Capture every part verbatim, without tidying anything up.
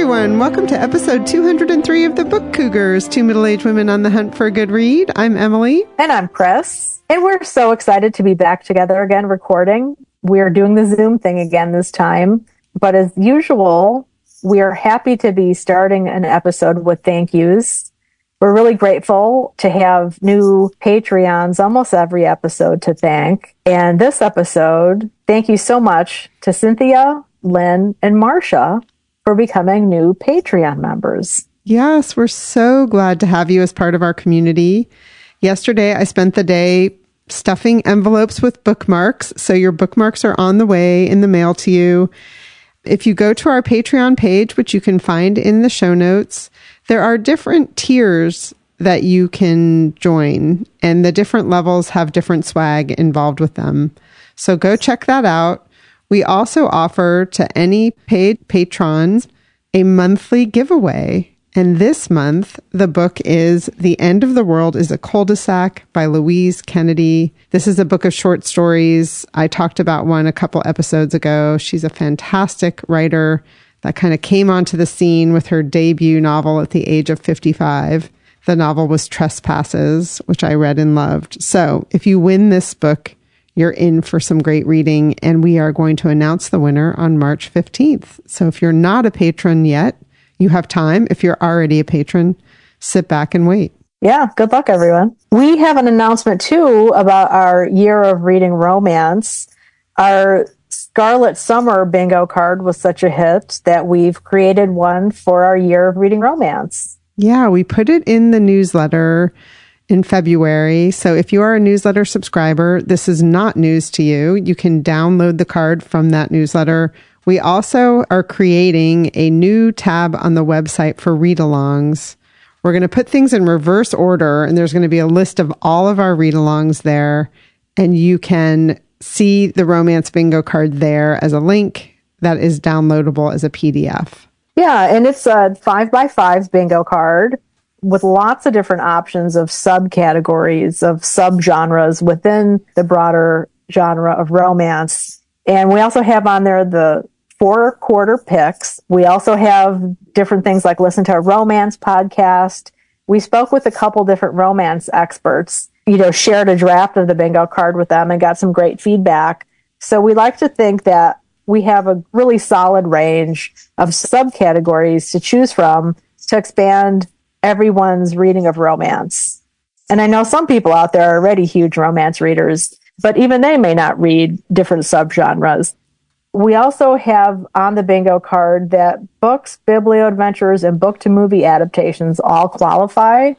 everyone. Welcome to episode two hundred three of the Book Cougars, two middle-aged women on the hunt for a good read. I'm Emily. And I'm Chris. And we're so excited to be back together again recording. We're doing the Zoom thing again this time. But as usual, we are happy to be starting an episode with thank yous. We're really grateful to have new Patreons almost every episode to thank. And this episode, thank you so much to Cynthia, Lynn, and Marcia for becoming new Patreon members. Yes, we're so glad to have you as part of our community. Yesterday, I spent the day stuffing envelopes with bookmarks. So your bookmarks are on the way in the mail to you. If you go to our Patreon page, which you can find in the show notes, there are different tiers that you can join, and the different levels have different swag involved with them. So go check that out. We also offer to any paid patrons a monthly giveaway. And this month, the book is The End of the World is a Cul-de-sac by Louise Kennedy. This is a book of short stories. I talked about one a couple episodes ago. She's a fantastic writer that kind of came onto the scene with her debut novel at the age of fifty-five. The novel was Trespasses, which I read and loved. So if you win this book, you're in for some great reading, and we are going to announce the winner on March fifteenth. So if you're not a patron yet, you have time. If you're already a patron, sit back and wait. Yeah, good luck, everyone. We have an announcement, too, about our year of reading romance. Our Scarlet Summer bingo card was such a hit that we've created one for our year of reading romance. Yeah, we put it in the newsletter in February. So if you are a newsletter subscriber, this is not news to you. You can download the card from that newsletter. We also are creating a new tab on the website for read-alongs. We're going to put things in reverse order, and there's going to be a list of all of our read-alongs there, and you can see the romance bingo card there as a link that is downloadable as a P D F. Yeah, and it's a five by five bingo card with lots of different options of subcategories, of subgenres within the broader genre of romance. And we also have on there the four quarter picks. We also have different things like listen to a romance podcast. We spoke with a couple different romance experts, you know, shared a draft of the bingo card with them and got some great feedback. So we like to think that we have a really solid range of subcategories to choose from to expand everyone's reading of romance. And I know some people out there are already huge romance readers, but even they may not read different subgenres. We also have on the bingo card that books, biblio-adventures, and book-to-movie adaptations all qualify.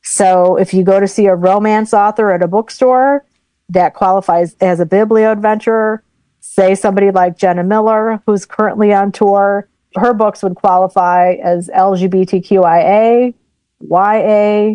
So if you go to see a romance author at a bookstore, that qualifies as a biblio-adventure. Say somebody like Jenna Miller, who's currently on tour, her books would qualify as L G B T Q I A, Y A,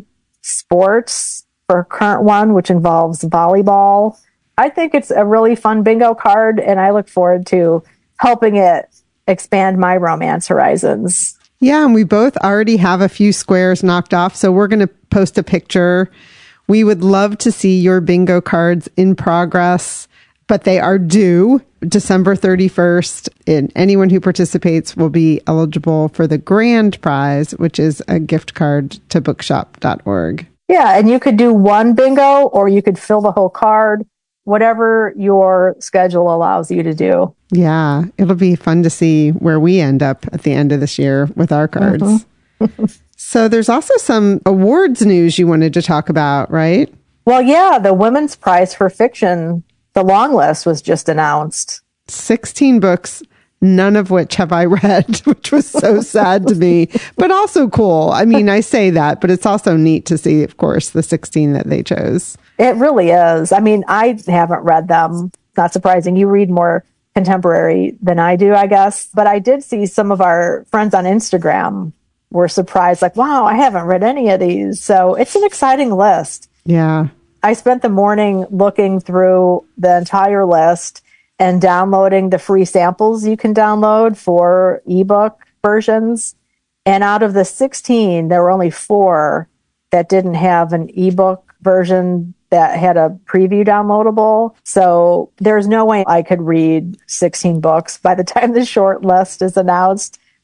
sports for her current one, which involves volleyball. I think it's a really fun bingo card, and I look forward to helping it expand my romance horizons. Yeah, and we both already have a few squares knocked off, so we're going to post a picture. We would love to see your bingo cards in progress, but they are due December thirty-first. And anyone who participates will be eligible for the grand prize, which is a gift card to bookshop dot org. Yeah, and you could do one bingo, or you could fill the whole card, whatever your schedule allows you to do. Yeah, it'll be fun to see where we end up at the end of this year with our cards. Mm-hmm. So there's also some awards news you wanted to talk about, right? Well, yeah, the Women's Prize for Fiction, the long list was just announced. sixteen books, none of which have I read, which was so sad to me, but also cool. I mean, I say that, but it's also neat to see, of course, the sixteen that they chose. It really is. I mean, I haven't read them. Not surprising. You read more contemporary than I do, I guess. But I did see some of our friends on Instagram were surprised, like, wow, I haven't read any of these. So it's an exciting list. Yeah. I spent the morning looking through the entire list and downloading the free samples you can download for ebook versions. And out of the sixteen, there were only four that didn't have an ebook version that had a preview downloadable. So there's no way I could read sixteen books by the time the short list is announced.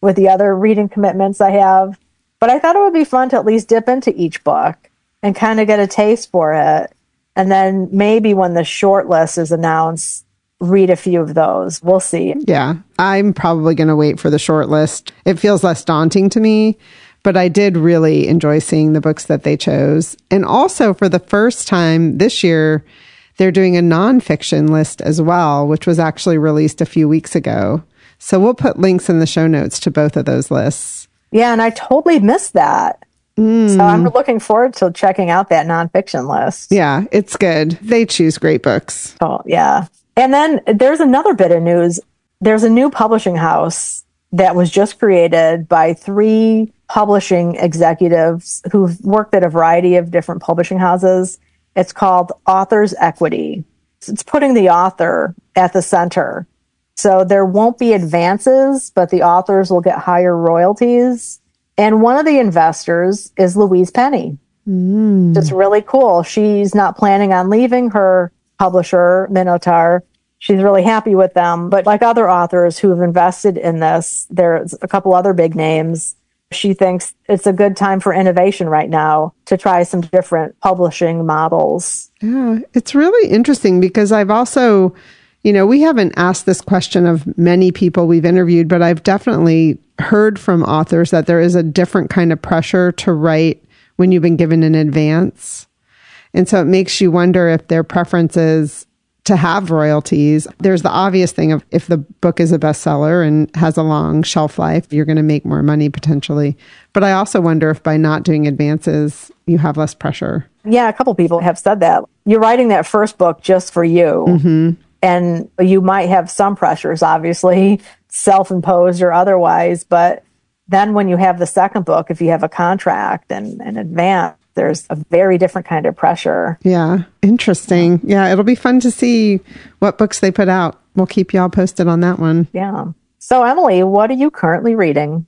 with the other reading commitments I have. But I thought it would be fun to at least dip into each book and kind of get a taste for it. And then maybe when the short list is announced, read a few of those. We'll see. Yeah, I'm probably going to wait for the short list. It feels less daunting to me, but I did really enjoy seeing the books that they chose. And also for the first time this year, they're doing a nonfiction list as well, which was actually released a few weeks ago. So we'll put links in the show notes to both of those lists. Yeah, and I totally missed that. Mm. So I'm looking forward to checking out that nonfiction list. Yeah, it's good. They choose great books. Oh, yeah. And then there's another bit of news. There's a new publishing house that was just created by three publishing executives who've worked at a variety of different publishing houses. It's called Authors Equity. It's putting the author at the center. So there won't be advances, but the authors will get higher royalties. And one of the investors is Louise Penny. Mm. It's really cool. She's not planning on leaving her publisher, Minotaur. She's really happy with them. But like other authors who have invested in this, there's a couple other big names. She thinks it's a good time for innovation right now to try some different publishing models. Yeah, it's really interesting because I've also, you know, we haven't asked this question of many people we've interviewed, but I've definitely heard from authors that there is a different kind of pressure to write when you've been given an advance. And so it makes you wonder if their preference is to have royalties. There's the obvious thing of if the book is a bestseller and has a long shelf life, you're going to make more money potentially. But I also wonder if by not doing advances, you have less pressure. Yeah, a couple people have said that. You're writing that first book just for you. Mm-hmm. And you might have some pressures, obviously, self-imposed or otherwise. But then when you have the second book, if you have a contract and an advance, there's a very different kind of pressure. Yeah, interesting. Yeah, it'll be fun to see what books they put out. We'll keep you all posted on that one. Yeah. So, Emily, what are you currently reading?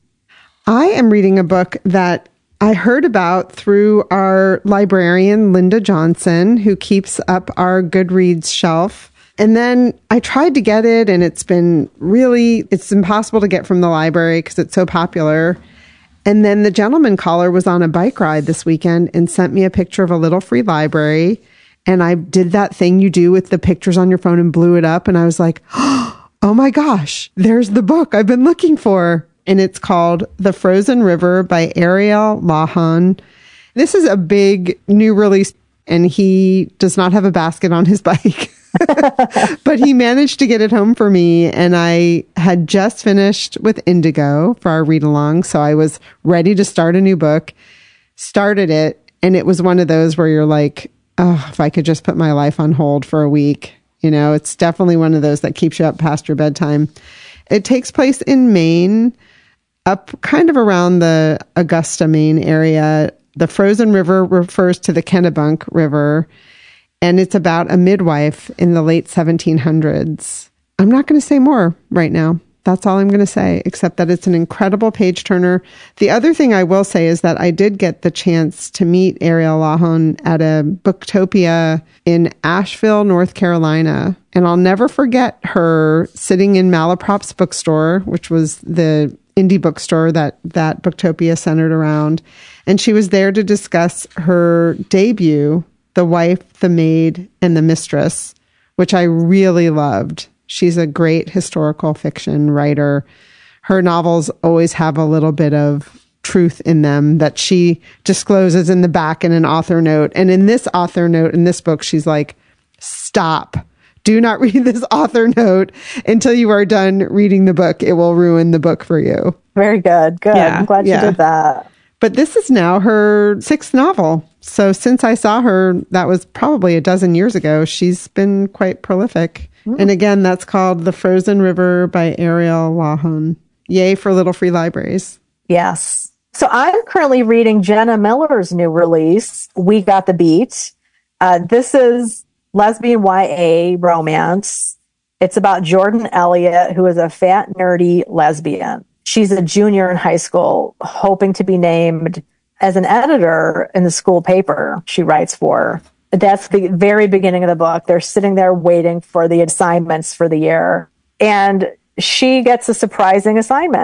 I am reading a book that I heard about through our librarian, Linda Johnson, who keeps up our Goodreads shelf. And then I tried to get it, and it's been really, it's impossible to get from the library because it's so popular. And then the gentleman caller was on a bike ride this weekend and sent me a picture of a little free library. And I did that thing you do with the pictures on your phone and blew it up. And I was like, oh my gosh, there's the book I've been looking for. And it's called The Frozen River by Ariel Lawhon. This is a big new release, and he does not have a basket on his bike. But he managed to get it home for me, and I had just finished with Indigo for our read-along, so I was ready to start a new book, started it, and it was one of those where you're like, oh, if I could just put my life on hold for a week. You know, it's definitely one of those that keeps you up past your bedtime. It takes place in Maine, up kind of around the Augusta, Maine area. The Frozen River refers to the Kennebunk River, and it's about a midwife in the late seventeen hundreds. I'm not going to say more right now. That's all I'm going to say, except that it's an incredible page turner. The other thing I will say is that I did get the chance to meet Ariel Lawhon at a Booktopia in Asheville, North Carolina. And I'll never forget her sitting in Malaprop's bookstore, which was the indie bookstore that, that Booktopia centered around. And she was there to discuss her debut, The Wife, the Maid, and the Mistress, which I really loved. She's a great historical fiction writer. Her novels always have a little bit of truth in them that she discloses in the back in an author note. And in this author note, in this book, she's like, stop. Do not read this author note until you are done reading the book. It will ruin the book for you. Very good. Good. Yeah, I'm glad yeah. you did that. But this is now her sixth novel. So since I saw her, that was probably a dozen years ago, she's been quite prolific. Mm. And again, that's called The Frozen River by Ariel Lawhon. Yay for little free libraries. Yes. So I'm currently reading Jenna Miller's new release, We Got the Beat. Uh, this is lesbian Y A romance. It's about Jordan Elliott, who is a fat, nerdy lesbian. She's a junior in high school, hoping to be named as an editor in the school paper she writes for. That's the very beginning of the book. They're sitting there waiting for the assignments for the year. And she gets a surprising assignment.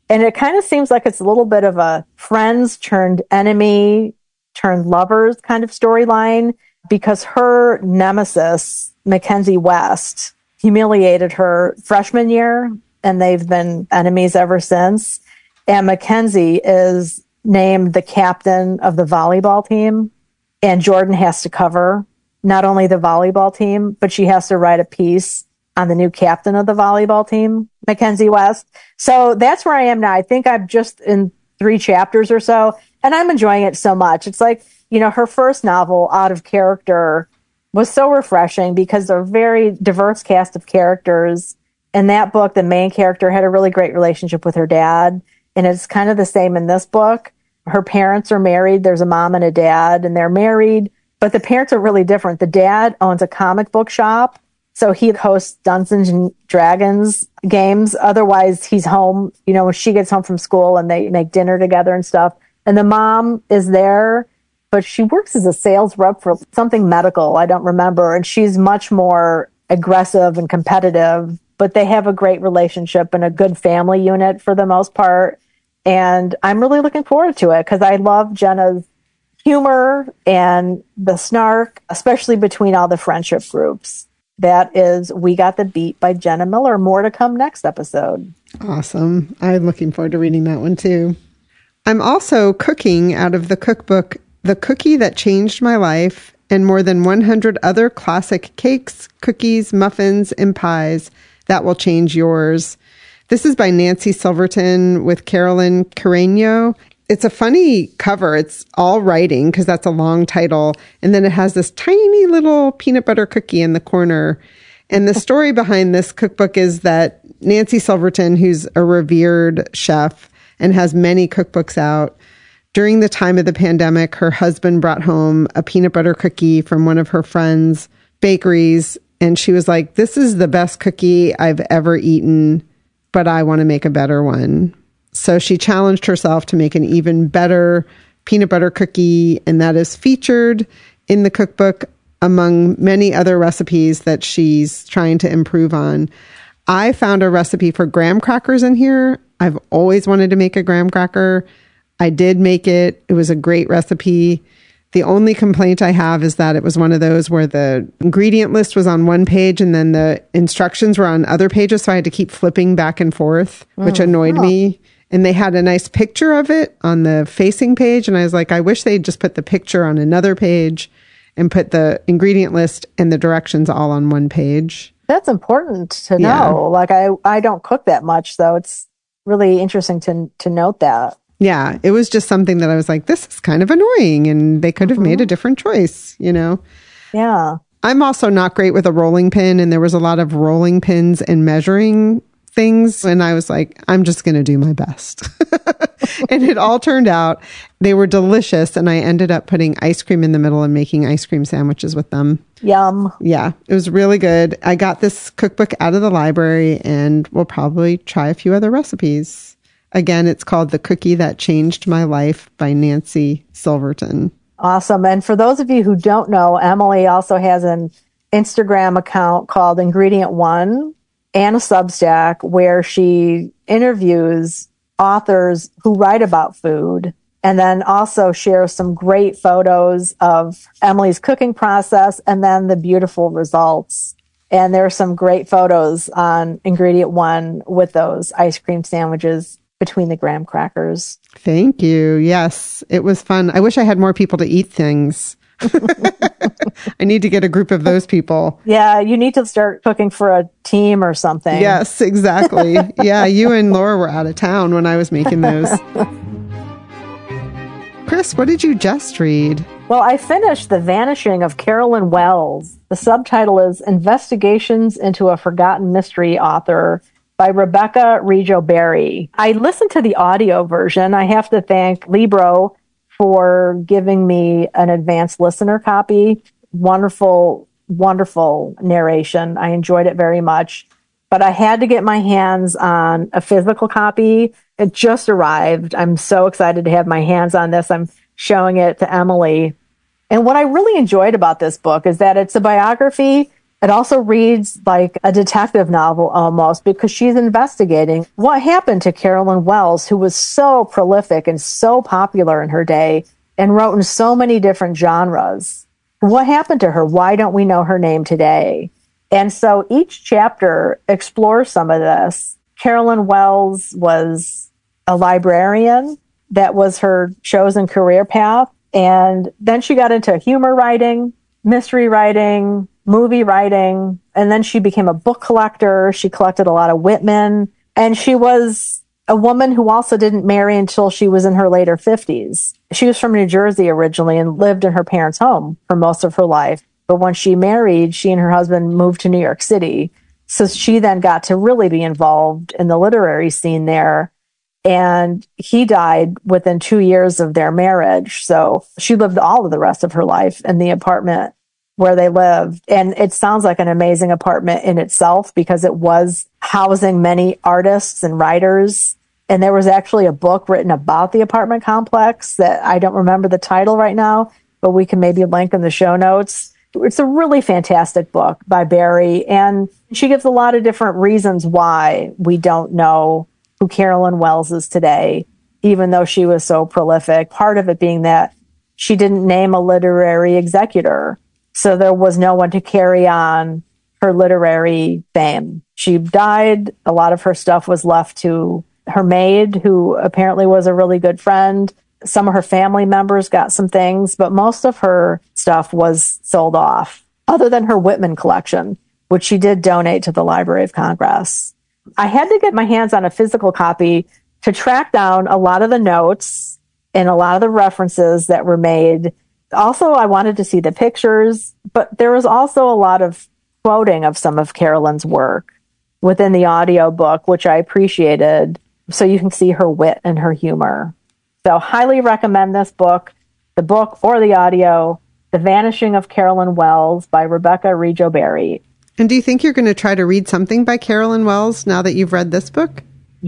And it kind of seems like it's a little bit of a friends turned enemy turned lovers kind of storyline, because her nemesis, Mackenzie West, humiliated her freshman year, and they've been enemies ever since. And Mackenzie is named the captain of the volleyball team, and Jordan has to cover not only the volleyball team, but she has to write a piece on the new captain of the volleyball team, Mackenzie West. So that's where I am now. I think I'm just in three chapters or so, and I'm enjoying it so much. It's like, you know, her first novel, Out of Character, was so refreshing because they're a very diverse cast of characters. In that book, the main character had a really great relationship with her dad, and it's kind of the same in this book. Her parents are married. There's a mom and a dad, and they're married, but the parents are really different. The dad owns a comic book shop, so he hosts Dungeons and Dragons games. Otherwise, he's home, you know, when she gets home from school and they make dinner together and stuff. And the mom is there, but she works as a sales rep for something medical. I don't remember. And she's much more aggressive and competitive, but they have a great relationship and a good family unit for the most part. And I'm really looking forward to it because I love Jenna's humor and the snark, especially between all the friendship groups. That is We Got the Beat by Jenna Miller. More to come next episode. Awesome. I'm looking forward to reading that one too. I'm also cooking out of the cookbook, The Cookie That Changed My Life, and more than one hundred other classic cakes, cookies, muffins, and pies that will change yours. This is by Nancy Silverton with Carolyn Carreño. It's a funny cover. It's all writing because that's a long title. And then it has this tiny little peanut butter cookie in the corner. And the story behind this cookbook is that Nancy Silverton, who's a revered chef and has many cookbooks out, during the time of the pandemic, her husband brought home a peanut butter cookie from one of her friends' bakeries. And she was like, this is the best cookie I've ever eaten, but I want to make a better one. So she challenged herself to make an even better peanut butter cookie, and that is featured in the cookbook among many other recipes that she's trying to improve on. I found a recipe for graham crackers in here. I've always wanted to make a graham cracker. I did make it. It was a great recipe. The only complaint I have is that it was one of those where the ingredient list was on one page and then the instructions were on other pages, so I had to keep flipping back and forth, which oh, annoyed oh. me. And they had a nice picture of it on the facing page. And I was like, I wish they'd just put the picture on another page and put the ingredient list and the directions all on one page. That's important to know. Yeah. Like, I, I don't cook that much, so it's really interesting to to note that. Yeah, it was just something that I was like, this is kind of annoying. And they could have mm-hmm. made a different choice, you know? Yeah. I'm also not great with a rolling pin. And there was a lot of rolling pins and measuring things. And I was like, I'm just going to do my best. And it all turned out. They were delicious. And I ended up putting ice cream in the middle and making ice cream sandwiches with them. Yum. Yeah, it was really good. I got this cookbook out of the library and we'll probably try a few other recipes. Again, it's called The Cookie That Changed My Life by Nancy Silverton. Awesome. And for those of you who don't know, Emily also has an Instagram account called Ingredient One and a Substack where she interviews authors who write about food and then also shares some great photos of Emily's cooking process and then the beautiful results. And there are some great photos on Ingredient One with those ice cream sandwiches between the graham crackers. Thank you. Yes, it was fun. I wish I had more people to eat things. I need to get a group of those people. Yeah, you need to start cooking for a team or something. Yes, exactly. Yeah, you and Laura were out of town when I was making those. Chris, what did you just read? Well, I finished The Vanishing of Carolyn Wells. The subtitle is Investigations into a Forgotten Mystery Author by Rebecca Rijo-Berry. I listened to the audio version. I have to thank Libro for giving me an advanced listener copy. Wonderful, wonderful narration. I enjoyed it very much. But I had to get my hands on a physical copy. It just arrived. I'm so excited to have my hands on this. I'm showing it to Emily. And what I really enjoyed about this book is that it's a biography, It also reads like a detective novel almost, because she's investigating what happened to Carolyn Wells, who was so prolific and so popular in her day and wrote in so many different genres. What happened to her? Why don't we know her name today? And so each chapter explores some of this. Carolyn Wells was a librarian. That was her chosen career path. And then she got into humor writing, mystery writing, movie writing, and then she became a book collector. She collected a lot of Whitman, and she was a woman who also didn't marry until she was in her later fifties. She was from New Jersey originally and lived in her parents' home for most of her life. But when she married, she and her husband moved to New York City. So she then got to really be involved in the literary scene there. And he died within two years of their marriage. So she lived all of the rest of her life in the apartment where they lived. And it sounds like an amazing apartment in itself because it was housing many artists and writers. And there was actually a book written about the apartment complex that I don't remember the title right now, but we can maybe link in the show notes. It's a really fantastic book by Barry. And she gives a lot of different reasons why we don't know who Carolyn Wells is today, even though she was so prolific. Part of it being that she didn't name a literary executor. So there was no one to carry on her literary fame. She died. A lot of her stuff was left to her maid, who apparently was a really good friend. Some of her family members got some things, but most of her stuff was sold off, other than her Whitman collection, which she did donate to the Library of Congress. I had to get my hands on a physical copy to track down a lot of the notes and a lot of the references that were made. Also, I wanted to see the pictures, but there was also a lot of quoting of some of Carolyn's work within the audiobook, which I appreciated, so you can see her wit and her humor. So highly recommend this book, the book or the audio, The Vanishing of Carolyn Wells by Rebecca Rijo Berry. And do you think you're going to try to read something by Carolyn Wells now that you've read this book?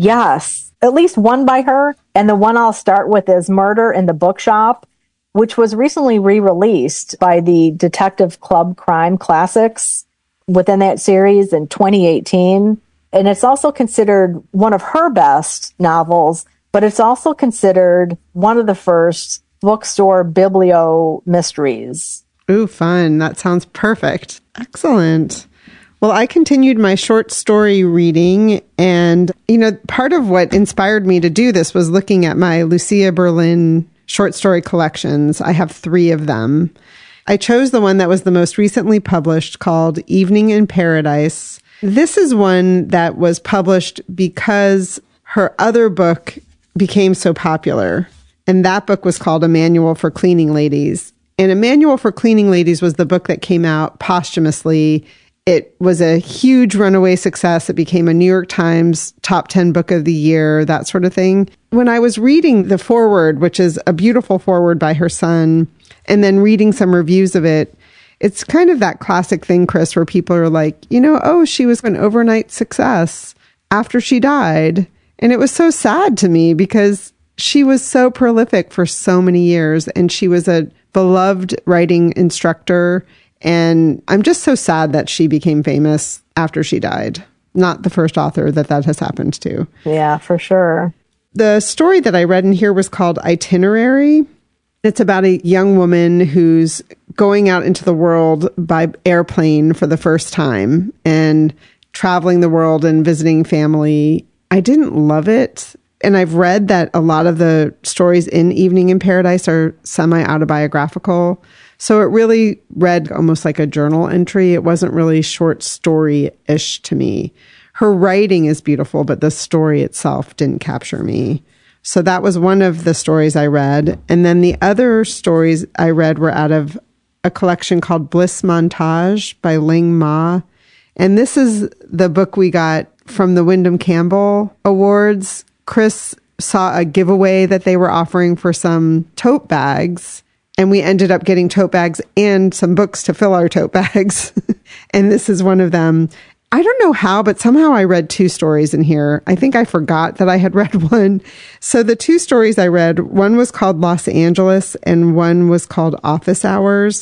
Yes, at least one by her. And the one I'll start with is Murder in the Bookshop, which was recently re-released by the Detective Club Crime Classics within that series in twenty eighteen. And it's also considered one of her best novels, but it's also considered one of the first bookstore biblio mysteries. Ooh, fun. That sounds perfect. Excellent. Well, I continued my short story reading, and, you know, part of what inspired me to do this was looking at my Lucia Berlin short story collections. I have three of them. I chose the one that was the most recently published, called Evening in Paradise. This is one that was published because her other book became so popular, and that book was called A Manual for Cleaning Ladies. And A Manual for Cleaning Ladies was the book that came out posthumously. It was a huge runaway success. It became a New York Times top ten book of the year, that sort of thing. When I was reading the foreword, which is a beautiful foreword by her son, and then reading some reviews of it, it's kind of that classic thing, Chris, where people are like, you know, oh, she was an overnight success after she died. And it was so sad to me because she was so prolific for so many years, and she was a beloved writing instructor. And I'm just so sad that she became famous after she died. Not the first author that that has happened to. Yeah, for sure. The story that I read in here was called Itinerary. It's about a young woman who's going out into the world by airplane for the first time and traveling the world and visiting family. I didn't love it. And I've read that a lot of the stories in Evening in Paradise are semi-autobiographical. So it really read almost like a journal entry. It wasn't really short story-ish to me. Her writing is beautiful, but the story itself didn't capture me. So that was one of the stories I read. And then the other stories I read were out of a collection called Bliss Montage by Ling Ma. And this is the book we got from the Wyndham Campbell Awards. Chris saw a giveaway that they were offering for some tote bags, and we ended up getting tote bags and some books to fill our tote bags. And this is one of them. I don't know how, but somehow I read two stories in here. I think I forgot that I had read one. So the two stories I read, one was called Los Angeles and one was called Office Hours.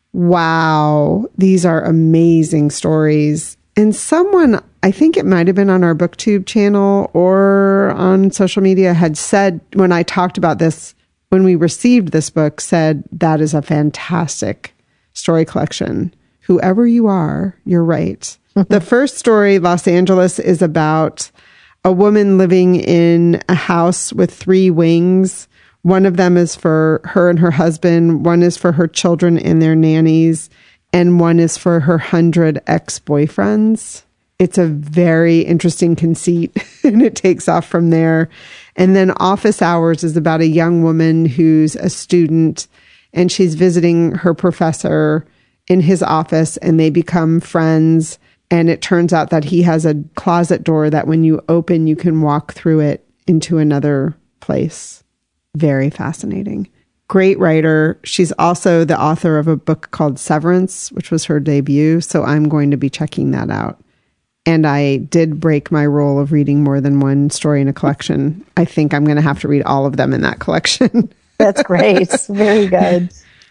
Wow, these are amazing stories. And someone, I think it might have been on our BookTube channel or on social media, had said when I talked about this, when we received this book, said that is a fantastic story collection. Whoever you are, you're right. The first story, Los Angeles, is about a woman living in a house with three wings. One of them is for her and her husband. One is for her children and their nannies. And one is for her hundred ex-boyfriends. It's a very interesting conceit, and it takes off from there. And then Office Hours is about a young woman who's a student, and she's visiting her professor in his office, and they become friends. And it turns out that he has a closet door that when you open, you can walk through it into another place. Very fascinating. Great writer. She's also the author of a book called Severance, which was her debut. So I'm going to be checking that out. And I did break my rule of reading more than one story in a collection. I think I'm going to have to read all of them in that collection. That's great. Very good.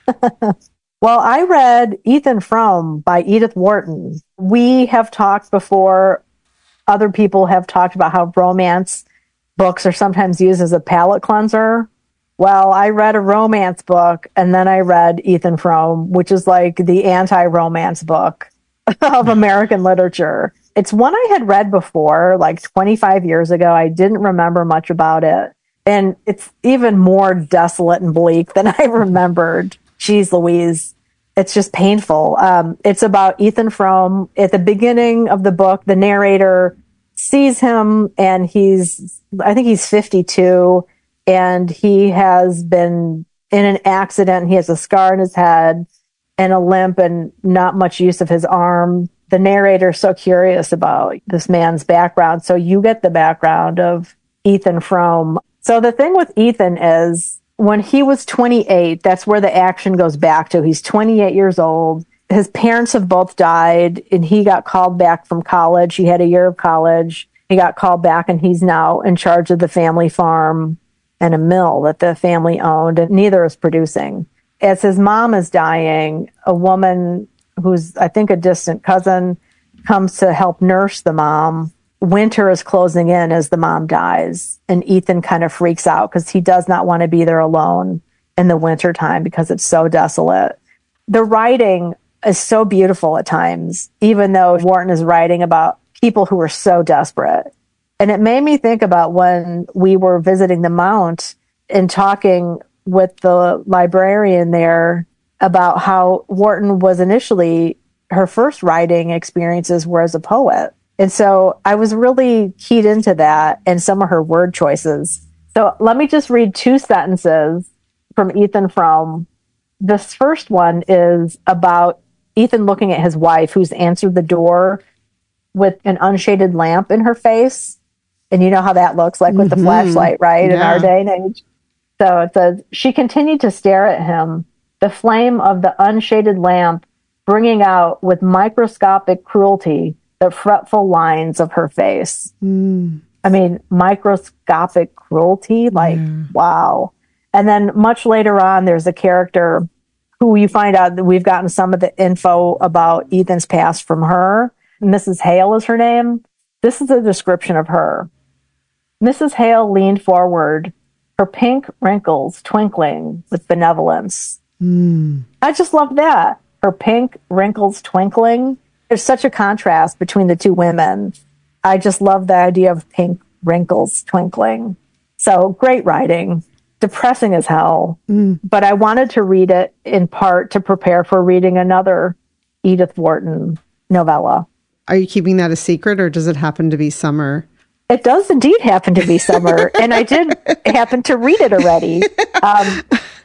Well, I read Ethan Frome by Edith Wharton. We have talked before, other people have talked about how romance books are sometimes used as a palate cleanser. Well, I read a romance book, and then I read Ethan Frome, which is like the anti-romance book of American literature. It's one I had read before, like twenty-five years ago. I didn't remember much about it. And it's even more desolate and bleak than I remembered. Jeez Louise. It's just painful. Um, it's about Ethan Frome. At the beginning of the book, the narrator sees him, and he's, I think he's fifty-two, and he has been in an accident. He has a scar on his head and a limp and not much use of his arm. The narrator's so curious about this man's background. So you get the background of Ethan Frome. So the thing with Ethan is, when he was twenty-eight, that's where the action goes back to. He's twenty-eight years old. His parents have both died, and he got called back from college. He had a year of college. He got called back, and he's now in charge of the family farm and a mill that the family owned, and neither is producing. As his mom is dying, a woman who's, I think, a distant cousin comes to help nurse the mom. Winter is closing in as the mom dies, and Ethan kind of freaks out because he does not want to be there alone in the winter time because it's so desolate. The writing is so beautiful at times, even though Wharton is writing about people who are so desperate. And it made me think about when we were visiting the Mount and talking with the librarian there about how Wharton was initially, her first writing experiences were as a poet. And so I was really keyed into that and some of her word choices. So let me just read two sentences from Ethan Frome. This first one is about Ethan looking at his wife, who's answered the door with an unshaded lamp in her face. And you know how that looks like with mm-hmm. the flashlight, right? Yeah. In our day and age. So it says, she continued to stare at him, the flame of the unshaded lamp bringing out with microscopic cruelty the fretful lines of her face. Mm. I mean, microscopic cruelty, like, yeah. Wow. And then much later on, there's a character who you find out that we've gotten some of the info about Ethan's past from her. Missus Hale is her name. This is a description of her. Missus Hale leaned forward, her pink wrinkles twinkling with benevolence. Mm. I just love that. Her pink wrinkles twinkling. There's such a contrast between the two women. I just love the idea of pink wrinkles twinkling. So great writing, depressing as hell. Mm. But I wanted to read it in part to prepare for reading another Edith Wharton novella. Are you keeping that a secret, or does it happen to be summer? It does indeed happen to be summer, and I did happen to read it already. Um,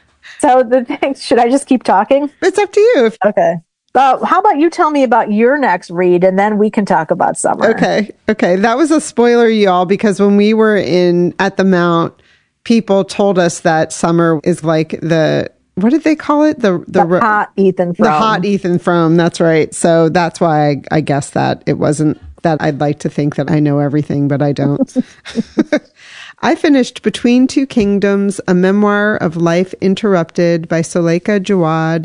so the thing, should I just keep talking? It's up to you. Okay. Uh, how about you tell me about your next read, and then we can talk about summer. Okay. Okay. That was a spoiler, y'all, because when we were in at the Mount, people told us that summer is like the, what did they call it? The the, the hot Ethan Frome. The hot Ethan Frome. That's right. So that's why I, I guessed that. It wasn't that I'd like to think that I know everything, but I don't. I finished Between Two Kingdoms, a memoir of life interrupted by Suleika Jaouad.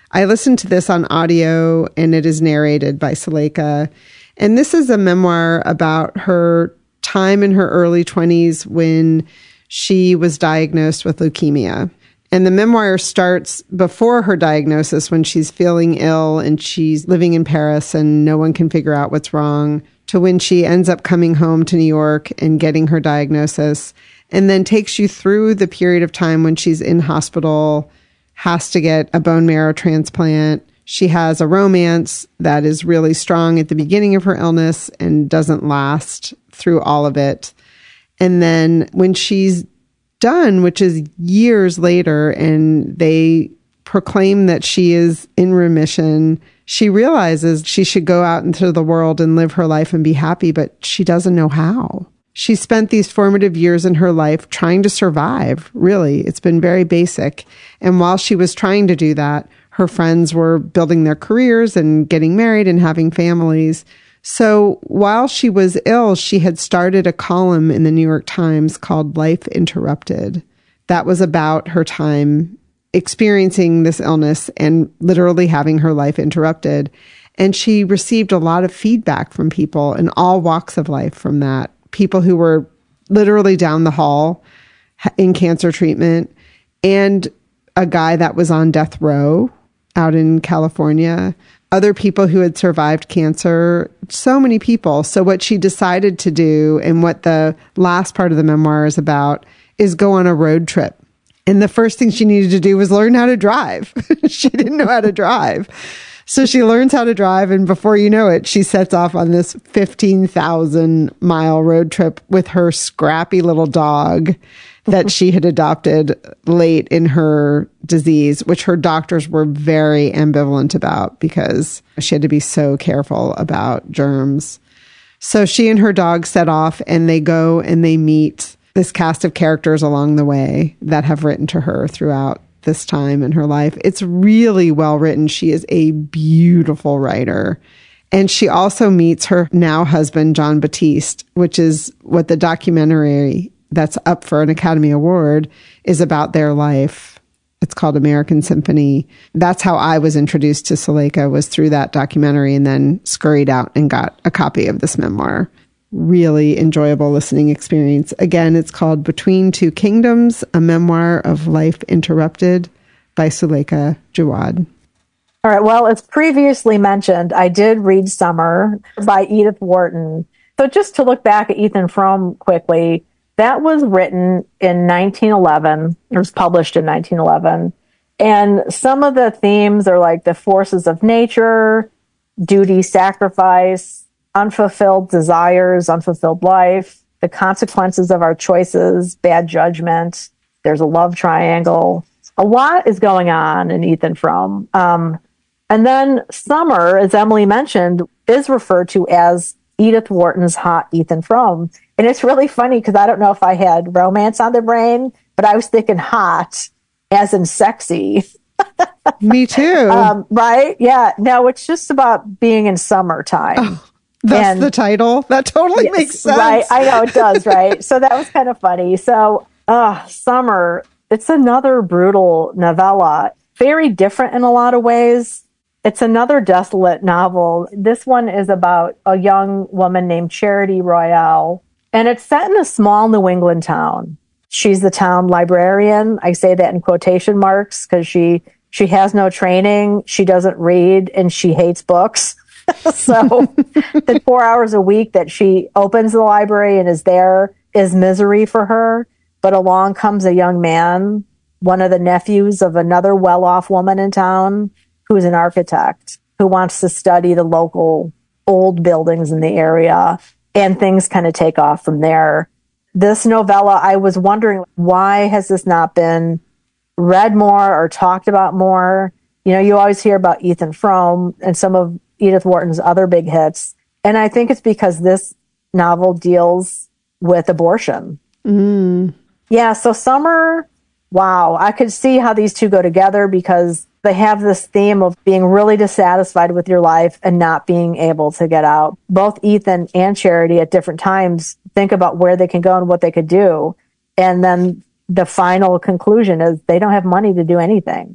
I listened to this on audio, and it is narrated by Suleika. And this is a memoir about her time in her early twenties when she was diagnosed with leukemia. And the memoir starts before her diagnosis, when she's feeling ill and she's living in Paris and no one can figure out what's wrong, to when she ends up coming home to New York and getting her diagnosis, and then takes you through the period of time when she's in hospital, has to get a bone marrow transplant. She has a romance that is really strong at the beginning of her illness and doesn't last through all of it. And then when she's done, which is years later, and they proclaim that she is in remission, she realizes she should go out into the world and live her life and be happy, but she doesn't know how. She spent these formative years in her life trying to survive, really. It's been very basic. And while she was trying to do that, her friends were building their careers and getting married and having families. So while she was ill, she had started a column in the New York Times called Life Interrupted. That was about her time experiencing this illness and literally having her life interrupted. And she received a lot of feedback from people in all walks of life from that. People who were literally down the hall in cancer treatment, and a guy that was on death row out in California, other people who had survived cancer, so many people. So what she decided to do, and what the last part of the memoir is about, is go on a road trip. And the first thing she needed to do was learn how to drive. She didn't know how to drive. So she learns how to drive, and before you know it, she sets off on this fifteen thousand mile road trip with her scrappy little dog that she had adopted late in her disease, which her doctors were very ambivalent about because she had to be so careful about germs. So she and her dog set off, and they go and they meet this cast of characters along the way that have written to her throughout this time in her life. It's really well written. She is a beautiful writer. And she also meets her now husband, Jon Batiste, which is what the documentary that's up for an Academy Award is about their life. It's called American Symphony. That's how I was introduced to Suleika, was through that documentary, and then scurried out and got a copy of this memoir. Really enjoyable listening experience. Again, it's called Between Two Kingdoms, a memoir of life interrupted by Suleika Jaouad. All right. Well, as previously mentioned, I did read Summer by Edith Wharton. So just to look back at Ethan Frome quickly, that was written in nineteen eleven. It was published in nineteen eleven. And some of the themes are like the forces of nature, duty, sacrifice, unfulfilled desires, unfulfilled life, the consequences of our choices, bad judgment. There's a love triangle. A lot is going on in Ethan Frome. Um, and then Summer, as Emily mentioned, is referred to as Edith Wharton's hot Ethan Frome. And it's really funny because I don't know if I had romance on the brain, but I was thinking hot as in sexy. Me too. Um, right? Yeah. No, it's just about being in summertime. Oh. That's and, the title. That totally yes, makes sense. Right. I know it does, right? So that was kind of funny. So, uh, Summer, it's another brutal novella, very different in a lot of ways. It's another desolate novel. This one is about a young woman named Charity Royale, and it's set in a small New England town. She's the town librarian. I say that in quotation marks because she, she has no training. She doesn't read, and she hates books. So the four hours a week that she opens the library and is there is misery for her. But along comes a young man, one of the nephews of another well-off woman in town, who is an architect, who wants to study the local old buildings in the area, and things kind of take off from there. This novella, I was wondering, why has this not been read more or talked about more? You know, you always hear about Ethan Frome and some of Edith Wharton's other big hits. And I think it's because this novel deals with abortion. Mm. Yeah, so Summer, wow, I could see how these two go together because they have this theme of being really dissatisfied with your life and not being able to get out. Both Ethan and Charity at different times think about where they can go and what they could do. And then the final conclusion is they don't have money to do anything.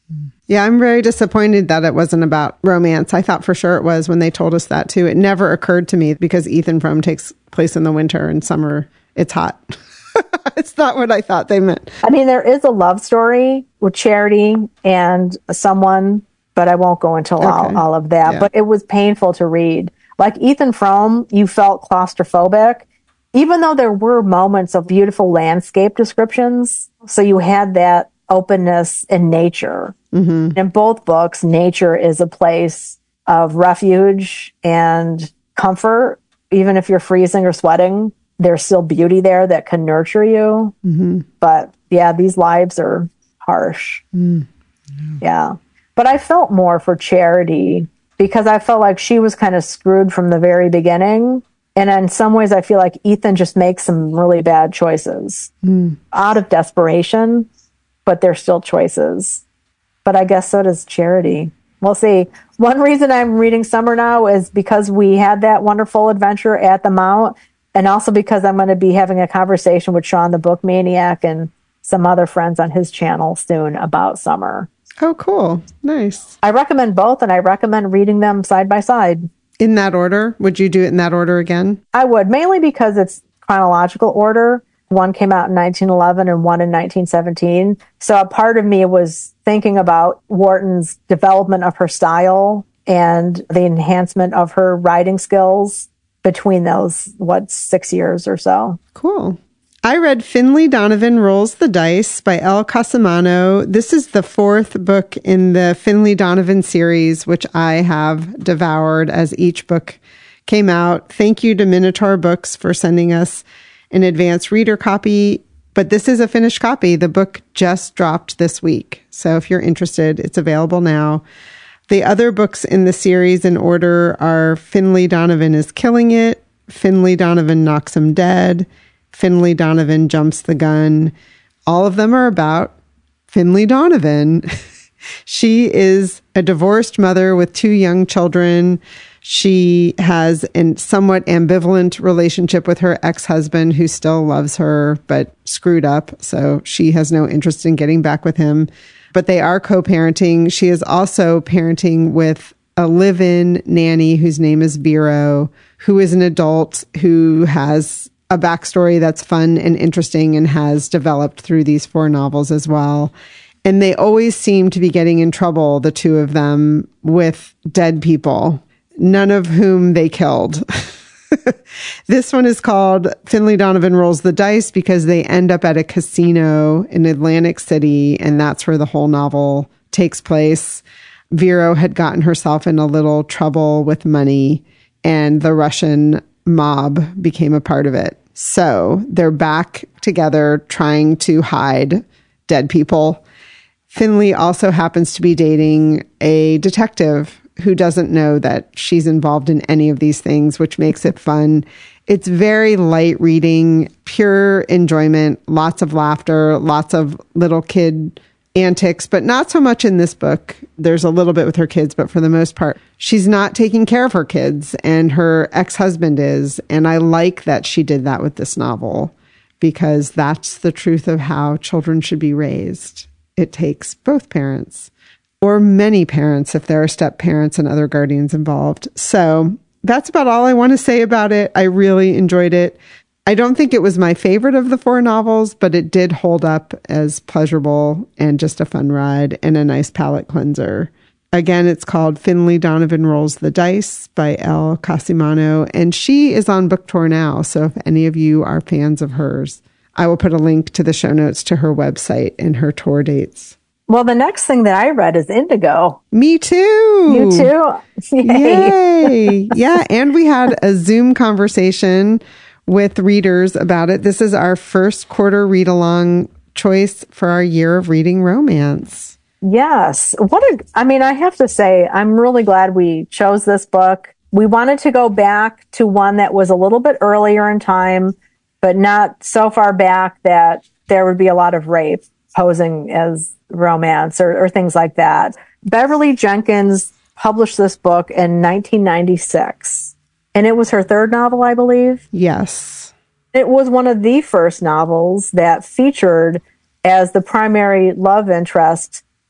Yeah, I'm very disappointed that it wasn't about romance. I thought for sure it was when they told us that too. It never occurred to me because Ethan Frome takes place in the winter and summer. It's hot. It's not what I thought they meant. I mean, there is a love story with Charity and someone, but I won't go into okay. all, all of that. Yeah. But it was painful to read. Like Ethan Frome, you felt claustrophobic, even though there were moments of beautiful landscape descriptions. So you had that openness in nature. Mm-hmm. In both books, nature is a place of refuge and comfort. Even if you're freezing or sweating, there's still beauty there that can nurture you. Mm-hmm. But yeah, these lives are harsh. Mm. Yeah. yeah. But I felt more for Charity because I felt like she was kind of screwed from the very beginning. And in some ways, I feel like Ethan just makes some really bad choices mm. out of desperation, but they're still choices. But I guess so does Charity. We'll see. One reason I'm reading Summer now is because we had that wonderful adventure at the Mount, and also because I'm going to be having a conversation with Sean the Book Maniac and some other friends on his channel soon about Summer. Oh, cool. Nice. I recommend both, and I recommend reading them side by side. In that order? Would you do it in that order again? I would, mainly because it's chronological order. One came out in nineteen eleven and one in nineteen seventeen. So a part of me was thinking about Wharton's development of her style and the enhancement of her writing skills between those, what, six years or so. Cool. I read Finlay Donovan Rolls the Dice by Elle Cosimano. This is the fourth book in the Finlay Donovan series, which I have devoured as each book came out. Thank you to Minotaur Books for sending us an advanced reader copy, but this is a finished copy. The book just dropped this week. So if you're interested, it's available now. The other books in the series in order are Finlay Donovan is Killing It, Finlay Donovan Knocks Him Dead, Finlay Donovan Jumps the Gun. All of them are about Finlay Donovan. She is a divorced mother with two young children. She has a somewhat ambivalent relationship with her ex-husband who still loves her, but screwed up. So she has no interest in getting back with him. But they are co-parenting. She is also parenting with a live-in nanny whose name is Vero, who is an adult who has a backstory that's fun and interesting and has developed through these four novels as well. And they always seem to be getting in trouble, the two of them, with dead people, none of whom they killed. This one is called Finlay Donovan Rolls the Dice because they end up at a casino in Atlantic City, and that's where the whole novel takes place. Vero had gotten herself in a little trouble with money, and the Russian mob became a part of it. So they're back together trying to hide dead people. Finlay also happens to be dating a detective who doesn't know that she's involved in any of these things, which makes it fun. It's very light reading, pure enjoyment, lots of laughter, lots of little kid antics, but not so much in this book. There's a little bit with her kids, but for the most part, she's not taking care of her kids, and her ex-husband is. And I like that she did that with this novel because that's the truth of how children should be raised. It takes both parents, or many parents if there are step parents and other guardians involved. So that's about all I want to say about it. I really enjoyed it. I don't think it was my favorite of the four novels, but it did hold up as pleasurable and just a fun ride and a nice palate cleanser. Again, it's called Finlay Donovan Rolls the Dice by Elle Cosimano, and she is on Book Tour now. So if any of you are fans of hers, I will put a link to the show notes to her website and her tour dates. Well, the next thing that I read is Indigo. Me too. You too? Yay. Yay. Yeah, and we had a Zoom conversation with readers about it. This is our first quarter read-along choice for our year of reading romance. Yes. What a, I mean, I have to say, I'm really glad we chose this book. We wanted to go back to one that was a little bit earlier in time, but not so far back that there would be a lot of rape posing as romance or, or things like that. Beverly Jenkins published this book in nineteen ninety-six, and it was her third novel, I believe. Yes. It was one of the first novels that featured as the primary love interest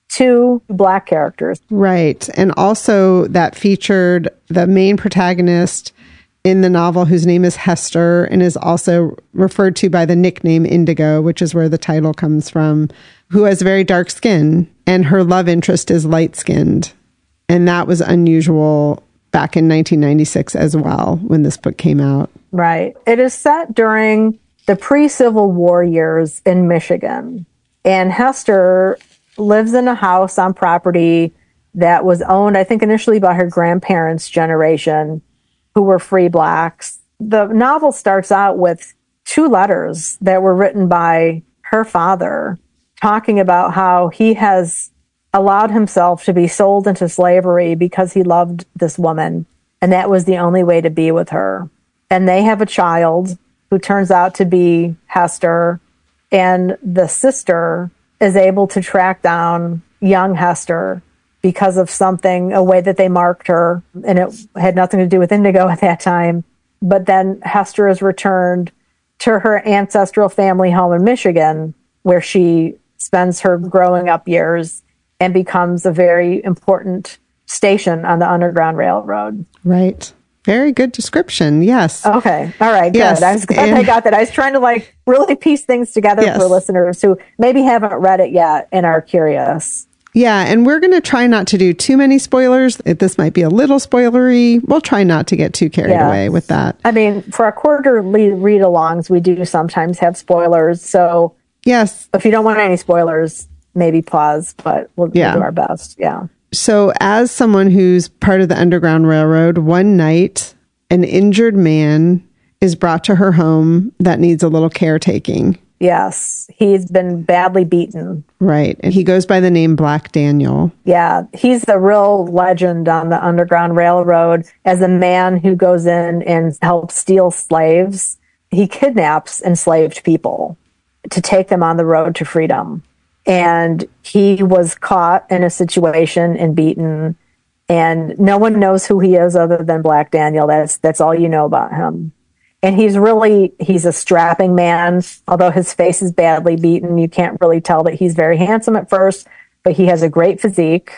two black characters. Right. And also that featured the main protagonist in the novel, whose name is Hester, and is also referred to by the nickname Indigo, which is where the title comes from, who has very dark skin, and her love interest is light-skinned. And that was unusual back in nineteen ninety-six as well, when this book came out. Right. It is set during the pre-Civil War years in Michigan. And Hester lives in a house on property that was owned, I think, initially by her grandparents' generation, who were free blacks. The novel starts out with two letters that were written by her father, talking about how he has allowed himself to be sold into slavery because he loved this woman, and that was the only way to be with her. And they have a child who turns out to be Hester, and the sister is able to track down young Hester because of something, a way that they marked her, and it had nothing to do with Indigo at that time. But then Hester is returned to her ancestral family home in Michigan, where she spends her growing up years and becomes a very important station on the Underground Railroad. Right. Very good description. Yes. Okay. All right. Good. Yes. I was glad and, I got that. I was trying to like really piece things together yes. for listeners who maybe haven't read it yet and are curious. Yeah. And we're going to try not to do too many spoilers. If this might be a little spoilery, we'll try not to get too carried yeah. away with that. I mean, for our quarterly read-alongs, we do sometimes have spoilers. So yes, if you don't want any spoilers, maybe pause, but we'll, yeah. we'll do our best. Yeah. So as someone who's part of the Underground Railroad, one night, an injured man is brought to her home that needs a little caretaking. Yes. He's been badly beaten. Right. And he goes by the name Black Daniel. Yeah. He's the real legend on the Underground Railroad as a man who goes in and helps steal slaves. He kidnaps enslaved people to take them on the road to freedom. And he was caught in a situation and beaten, and no one knows who he is other than Black Daniel. That's that's all you know about him. And he's really, he's a strapping man. Although his face is badly beaten, you can't really tell that he's very handsome at first, but he has a great physique.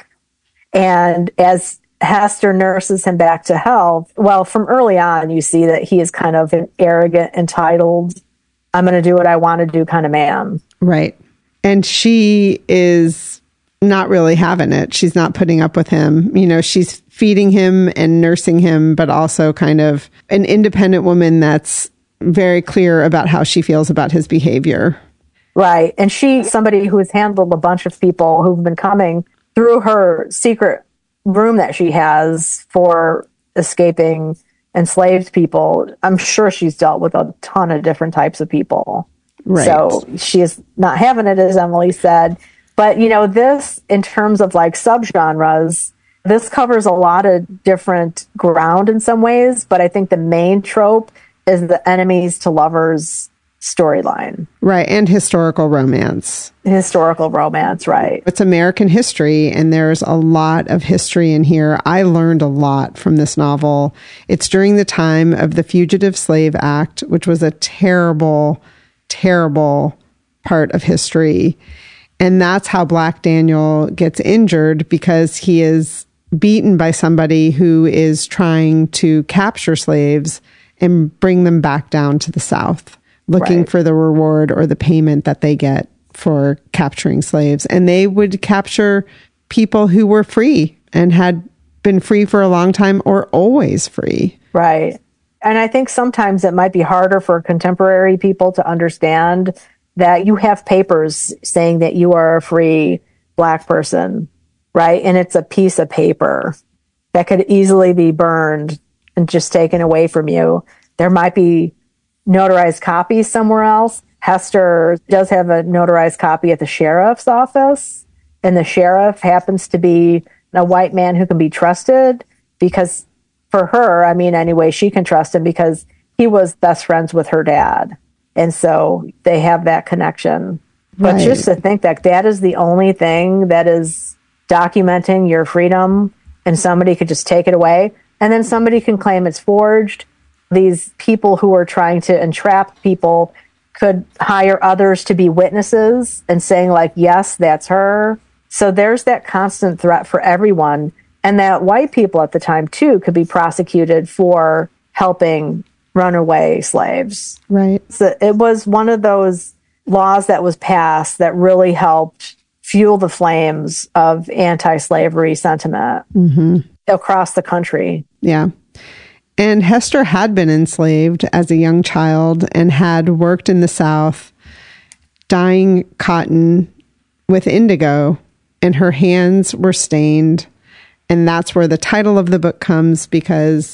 And as Hester nurses him back to health, well, from early on, you see that he is kind of an arrogant, entitled, I'm going to do what I want to do kind of man. Right. And she is not really having it. She's not putting up with him. You know, she's feeding him and nursing him, but also kind of an independent woman that's very clear about how she feels about his behavior. Right. And she's somebody who has handled a bunch of people who've been coming through her secret room that she has for escaping enslaved people. I'm sure she's dealt with a ton of different types of people. Right. So she is not having it, as Emily said. But, you know, this, in terms of like subgenres, this covers a lot of different ground in some ways. But I think the main trope is the enemies to lovers storyline. Right. And historical romance. Historical romance, right. It's American history, and there's a lot of history in here. I learned a lot from this novel. It's during the time of the Fugitive Slave Act, which was a terrible terrible part of history. And that's how Black Daniel gets injured, because he is beaten by somebody who is trying to capture slaves and bring them back down to the South, looking right. for the reward or the payment that they get for capturing slaves. And they would capture people who were free and had been free for a long time or always free. Right. And I think sometimes it might be harder for contemporary people to understand that you have papers saying that you are a free Black person, right? And it's a piece of paper that could easily be burned and just taken away from you. There might be notarized copies somewhere else. Hester does have a notarized copy at the sheriff's office, and the sheriff happens to be a white man who can be trusted, because for her, I mean, anyway, she can trust him because he was best friends with her dad. And so they have that connection. But right. just to think that that is the only thing that is documenting your freedom, and somebody could just take it away, and then somebody can claim it's forged. These people who are trying to entrap people could hire others to be witnesses and saying like, yes, that's her. So there's that constant threat for everyone. And that white people at the time, too, could be prosecuted for helping runaway slaves. Right. So it was one of those laws that was passed that really helped fuel the flames of anti-slavery sentiment mm-hmm. across the country. Yeah. And Hester had been enslaved as a young child and had worked in the South dyeing cotton with indigo, and her hands were stained. And that's where the title of the book comes, because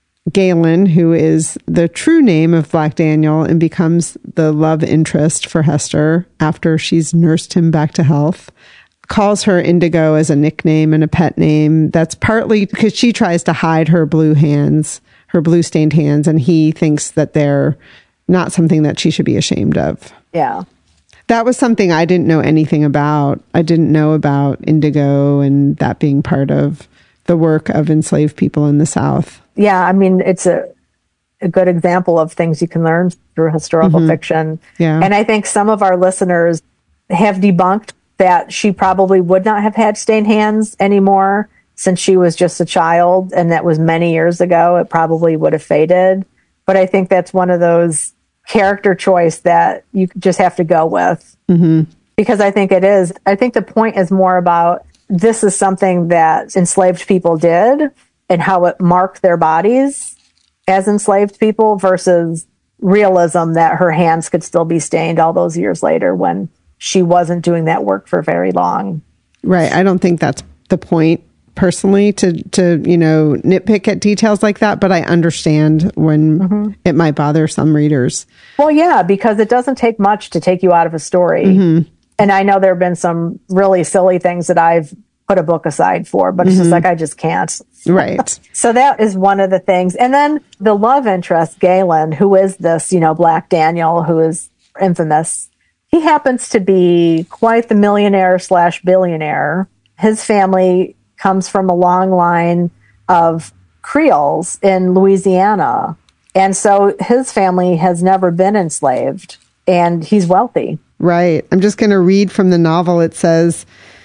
Galen, who is the true name of Black Daniel and becomes the love interest for Hester after she's nursed him back to health, calls her Indigo as a nickname and a pet name. That's partly because she tries to hide her blue hands, her blue stained hands, and he thinks that they're not something that she should be ashamed of. Yeah. That was something I didn't know anything about. I didn't know about indigo and that being part of the work of enslaved people in the South. Yeah, I mean, it's a, a good example of things you can learn through historical mm-hmm. fiction. Yeah. And I think some of our listeners have debunked that she probably would not have had stained hands anymore since she was just a child, and that was many years ago. It probably would have faded. But I think that's one of those character choice that you just have to go with. Mm-hmm. Because I think it is. I think the point is more about this is something that enslaved people did and how it marked their bodies as enslaved people versus realism that her hands could still be stained all those years later when she wasn't doing that work for very long. Right. I don't think that's the point personally to, to, you know, nitpick at details like that, but I understand when mm-hmm. it might bother some readers. Well, yeah, because it doesn't take much to take you out of a story. Mm-hmm. And I know there have been some really silly things that I've put a book aside for, but it's mm-hmm. just like, I just can't. Right. So that is one of the things. And then the love interest, Galen, who is this, you know, Black Daniel, who is infamous. He happens to be quite the millionaire slash billionaire. His family comes from a long line of Creoles in Louisiana. And so his family has never been enslaved, and he's wealthy. Right. I'm just going to read from the novel. It says,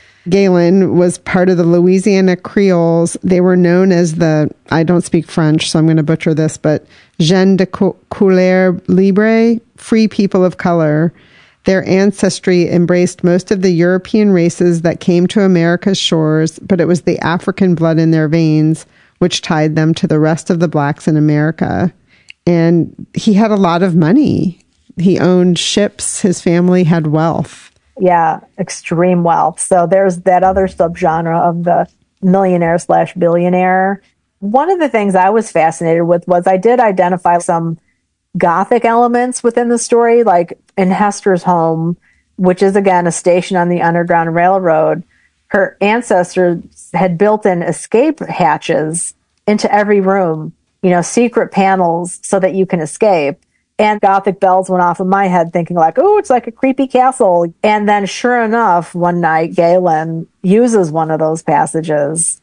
Galen was part of the Louisiana Creoles. They were known as the, I don't speak French, so I'm going to butcher this, but gens de couleur libre, free people of color. Their ancestry embraced most of the European races that came to America's shores, but it was the African blood in their veins which tied them to the rest of the blacks in America. And he had a lot of money. He owned ships. His family had wealth. Yeah, extreme wealth. So there's that other subgenre of the millionaire slash billionaire. One of the things I was fascinated with was I did identify some Gothic elements within the story, like in Hester's home, which is, again, a station on the Underground Railroad. Her ancestors had built in escape hatches into every room, you know, secret panels so that you can escape. And Gothic bells went off in my head thinking like, oh, it's like a creepy castle. And then sure enough, one night, Galen uses one of those passages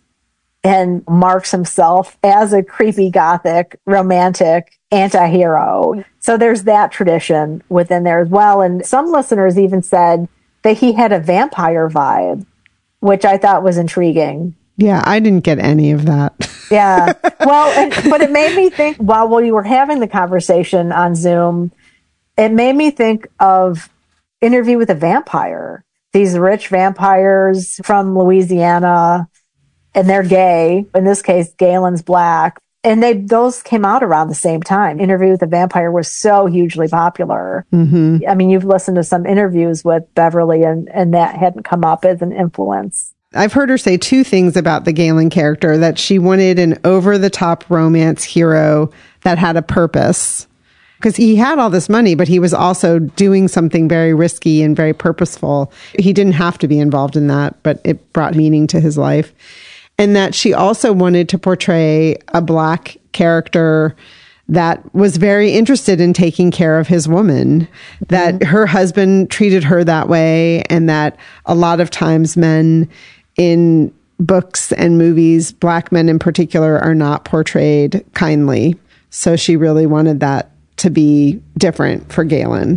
and marks himself as a creepy Gothic romantic anti-hero. So there's that tradition within there as well. And some listeners even said that he had a vampire vibe, which I thought was intriguing. Yeah, I didn't get any of that. Yeah. Well, and, but it made me think, while we were having the conversation on Zoom, it made me think of Interview with a Vampire. These rich vampires from Louisiana, and they're gay. In this case, Galen's black. And they those came out around the same time. Interview with a Vampire was so hugely popular. Mm-hmm. I mean, you've listened to some interviews with Beverly, and, and that hadn't come up as an influence. I've heard her say two things about the Galen character, that she wanted an over-the-top romance hero that had a purpose. Because he had all this money, but he was also doing something very risky and very purposeful. He didn't have to be involved in that, but it brought meaning to his life. And that she also wanted to portray a black character that was very interested in taking care of his woman, mm-hmm. that her husband treated her that way, and that a lot of times men in books and movies, black men in particular, are not portrayed kindly. So she really wanted that to be different for Galen.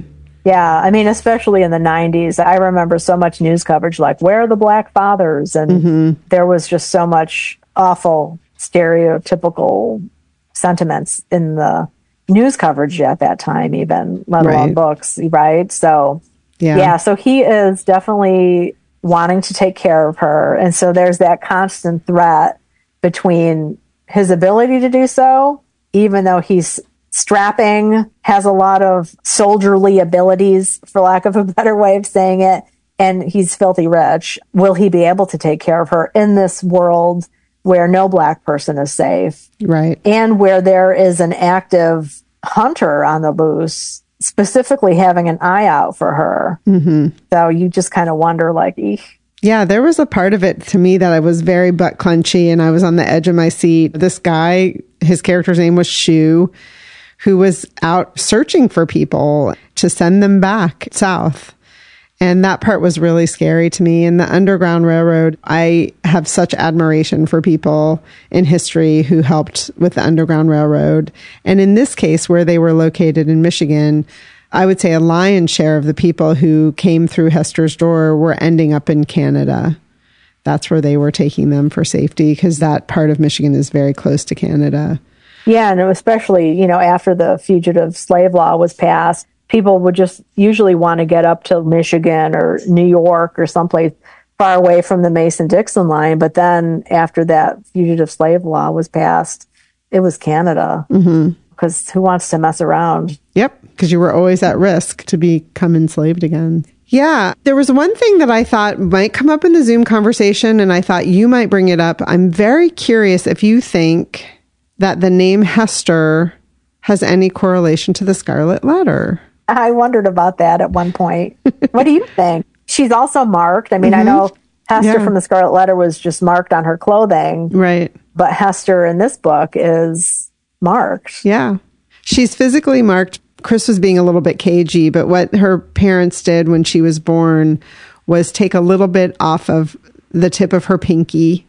Yeah, I mean, especially in the nineties, I remember so much news coverage like, where are the black fathers? And mm-hmm. there was just so much awful, stereotypical sentiments in the news coverage at that time, even, let alone right. books, right? So, yeah. yeah, so he is definitely wanting to take care of her. And so there's that constant threat between his ability to do so, even though he's strapping, has a lot of soldierly abilities, for lack of a better way of saying it, and he's filthy rich. Will he be able to take care of her in this world where no black person is safe? Right. And where there is an active hunter on the loose, specifically having an eye out for her. Mm-hmm. So you just kind of wonder, like, eek. Yeah, there was a part of it to me that I was very butt clenchy and I was on the edge of my seat. This guy, his character's name was Shu, who was out searching for people to send them back south. And that part was really scary to me. And the Underground Railroad, I have such admiration for people in history who helped with the Underground Railroad. And in this case, where they were located in Michigan, I would say a lion's share of the people who came through Hester's door were ending up in Canada. That's where they were taking them for safety, because that part of Michigan is very close to Canada. Yeah, and especially, you know, after the fugitive slave law was passed, people would just usually want to get up to Michigan or New York or someplace far away from the Mason-Dixon line. But then after that fugitive slave law was passed, it was Canada. Mm-hmm. Because who wants to mess around? Yep, because you were always at risk to become enslaved again. Yeah, there was one thing that I thought might come up in the Zoom conversation, and I thought you might bring it up. I'm very curious if you think that the name Hester has any correlation to the Scarlet Letter. I wondered about that at one point. What do you think? She's also marked. I mean, mm-hmm. I know Hester yeah. from the Scarlet Letter was just marked on her clothing. Right. But Hester in this book is marked. Yeah. She's physically marked. Chris was being a little bit cagey, but what her parents did when she was born was take a little bit off of the tip of her pinky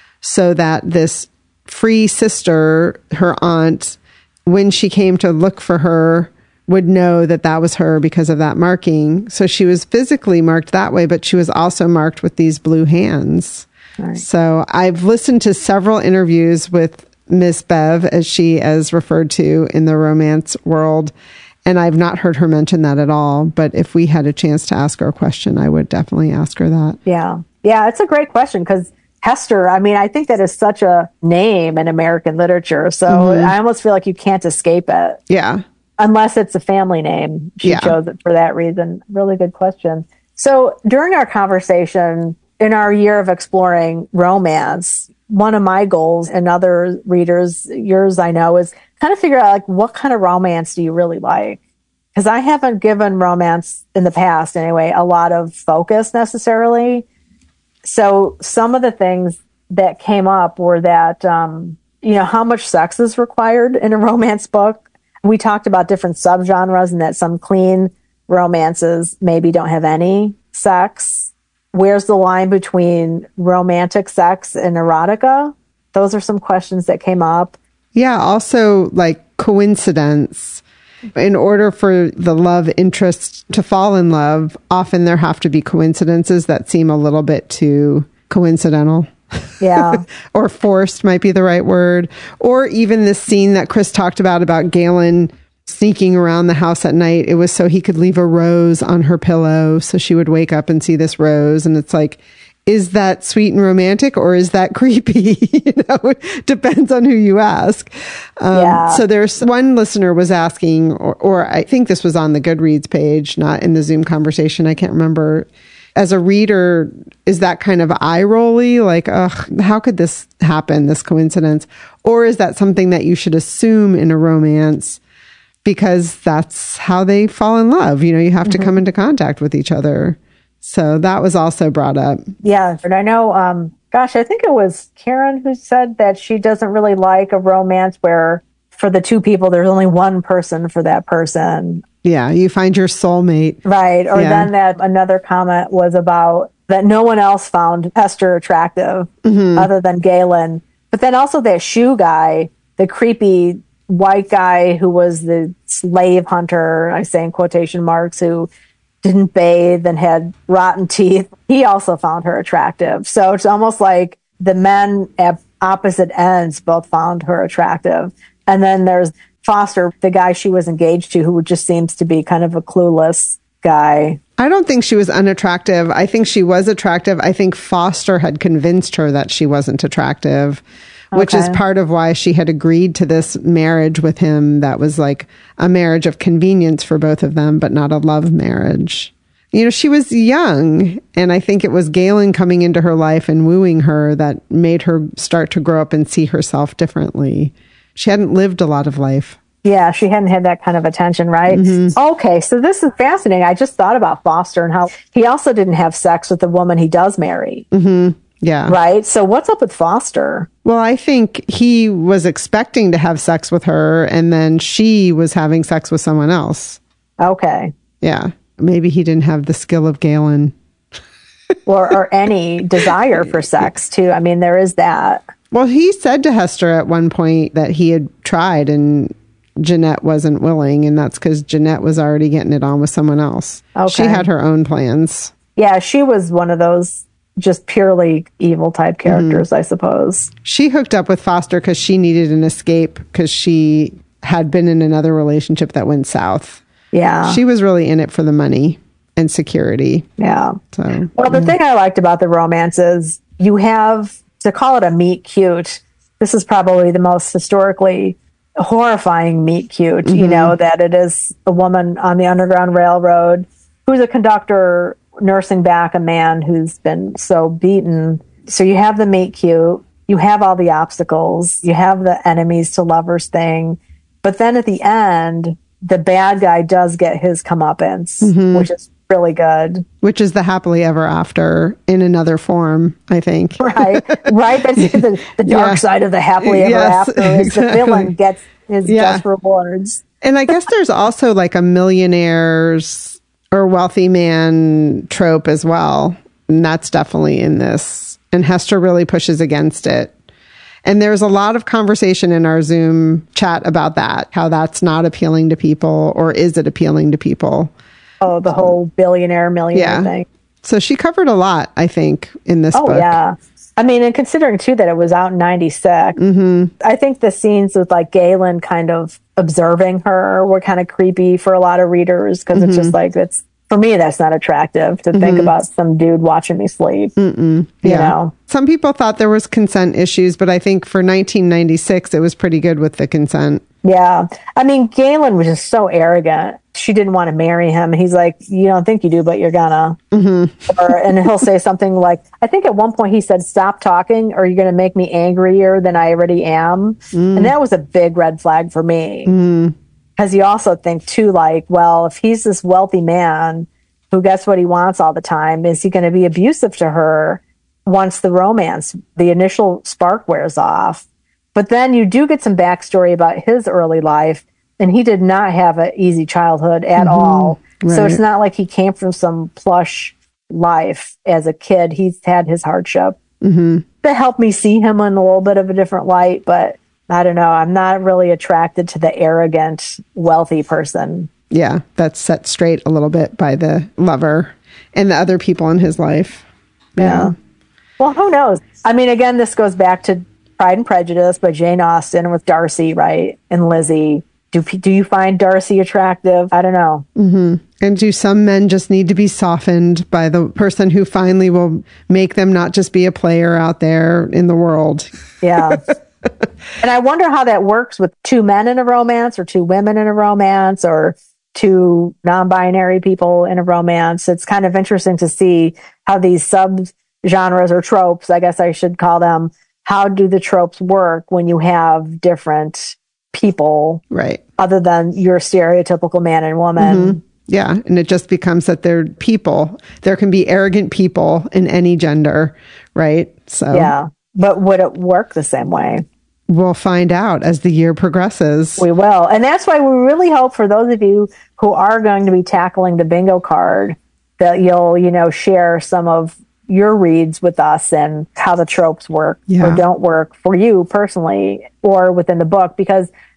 so that this free sister, her aunt, when she came to look for her, would know that that was her because of that marking. So she was physically marked that way, but she was also marked with these blue hands. Right. So I've listened to several interviews with Miss Bev, as she is referred to in the romance world, and I've not heard her mention that at all. But if we had a chance to ask her a question, I would definitely ask her that. Yeah. Yeah, it's a great question, because Hester, I mean, I think that is such a name in American literature. So mm-hmm. I almost feel like you can't escape it. Yeah. Unless it's a family name. She yeah. chose it for that reason. Really good question. So during our conversation, in our year of exploring romance, one of my goals, and other readers, yours I know, is kind of figure out, like, what kind of romance do you really like? Because I haven't given romance in the past, anyway, a lot of focus necessarily. So some of the things that came up were that, um, you know, how much sex is required in a romance book. We talked about different subgenres and that some clean romances maybe don't have any sex. Where's the line between romantic sex and erotica? Those are some questions that came up. Yeah. Also, like, coincidence. In order for the love interest to fall in love, often there have to be coincidences that seem a little bit too coincidental. Yeah. Or forced might be the right word. Or even this scene that Chris talked about, about Galen sneaking around the house at night. It was so he could leave a rose on her pillow, so she would wake up and see this rose. And it's like, is that sweet and romantic, or is that creepy? You know, it depends on who you ask. Um, yeah. So there's one listener was asking, or, or I think this was on the Goodreads page, not in the Zoom conversation. I can't remember. As a reader, is that kind of eye-rolly? Like, ugh, how could this happen, this coincidence? Or is that something that you should assume in a romance because that's how they fall in love? You know, you have mm-hmm. to come into contact with each other. So that was also brought up. Yeah. And I know, um, gosh, I think it was Karen who said that she doesn't really like a romance where for the two people, there's only one person for that person. Yeah. You find your soulmate. Right. Or yeah. then that another comment was about that no one else found Hester attractive mm-hmm. other than Galen. But then also that Shu guy, the creepy white guy who was the slave hunter, I say in quotation marks, who didn't bathe and had rotten teeth. He also found her attractive. So it's almost like the men at opposite ends both found her attractive. And then there's Foster, the guy she was engaged to, who just seems to be kind of a clueless guy. I don't think she was unattractive. I think she was attractive. I think Foster had convinced her that she wasn't attractive, which Okay. is part of why she had agreed to this marriage with him that was like a marriage of convenience for both of them, but not a love marriage. You know, she was young, and I think it was Galen coming into her life and wooing her that made her start to grow up and see herself differently. She hadn't lived a lot of life. Yeah, she hadn't had that kind of attention, right? Mm-hmm. Okay, so this is fascinating. I just thought about Foster and how he also didn't have sex with the woman he does marry. Mm-hmm. Yeah. Right? So what's up with Foster? Well, I think he was expecting to have sex with her, and then she was having sex with someone else. Okay. Yeah. Maybe he didn't have the skill of Galen. or, or any desire for sex, too. I mean, there is that. Well, he said to Hester at one point that he had tried and Jeanette wasn't willing, and that's because Jeanette was already getting it on with someone else. Okay. She had her own plans. Yeah, she was one of those just purely evil type characters, mm-hmm. I suppose. She hooked up with Foster because she needed an escape because she had been in another relationship that went south. Yeah. She was really in it for the money and security. Yeah. So, well, the yeah. thing I liked about the romance is you have, to call it a meet cute, this is probably the most historically horrifying meet cute, mm-hmm. you know, that it is a woman on the Underground Railroad who's a conductor nursing back a man who's been so beaten. So you have the meet cute, you have all the obstacles, you have the enemies to lovers thing, but then at the end, the bad guy does get his comeuppance, mm-hmm. which is really good. Which is the happily ever after in another form, I think. Right, right. That's the, the dark yeah. side of the happily ever yes, after is exactly. the villain gets his yeah. just rewards. And I guess there's also like a millionaires or wealthy man trope as well. And that's definitely in this. And Hester really pushes against it. And there's a lot of conversation in our Zoom chat about that, how that's not appealing to people, or is it appealing to people? Oh, the whole billionaire, millionaire yeah. thing. So she covered a lot, I think, in this oh, book. Oh, yeah. I mean, and considering, too, that it was out in ninety-six, mm-hmm. I think the scenes with, like, Galen kind of observing her were kind of creepy for a lot of readers, because mm-hmm. it's just like, it's for me, that's not attractive to mm-hmm. think about some dude watching me sleep. Mm-mm. You yeah. know? Some people thought there was consent issues, but I think for nineteen ninety-six, it was pretty good with the consent. Yeah. I mean, Galen was just so arrogant. She didn't want to marry him. He's like, you don't think you do, but you're gonna. Mm-hmm. Or, and he'll say something like, I think at one point he said, stop talking or you're going to make me angrier than I already am. Mm. And that was a big red flag for me. Mm. Because you also think, too, like, well, if he's this wealthy man who gets what he wants all the time, is he going to be abusive to her once the romance, the initial spark wears off? But then you do get some backstory about his early life, and he did not have an easy childhood at mm-hmm. all. Right. So it's not like he came from some plush life as a kid. He's had his hardship. Mm-hmm. That helped me see him in a little bit of a different light, but I don't know. I'm not really attracted to the arrogant, wealthy person. Yeah, that's set straight a little bit by the lover and the other people in his life. Yeah. yeah. Well, who knows? I mean, again, this goes back to Pride and Prejudice by Jane Austen with Darcy, right? And Lizzie. Do do you find Darcy attractive? I don't know. Mm-hmm. And do some men just need to be softened by the person who finally will make them not just be a player out there in the world? Yeah. And I wonder how that works with two men in a romance or two women in a romance or two non-binary people in a romance. It's kind of interesting to see how these sub-genres or tropes, I guess I should call them, how do the tropes work when you have different people, right? Other than your stereotypical man and woman. Mm-hmm. Yeah, and it just becomes that they're people. There can be arrogant people in any gender, right? So yeah, but would it work the same way? We'll find out as the year progresses. We will, and that's why we really hope for those of you who are going to be tackling the bingo card that you'll, you know, share some of your reads with us and how the tropes work yeah. or don't work for you personally or within the book, because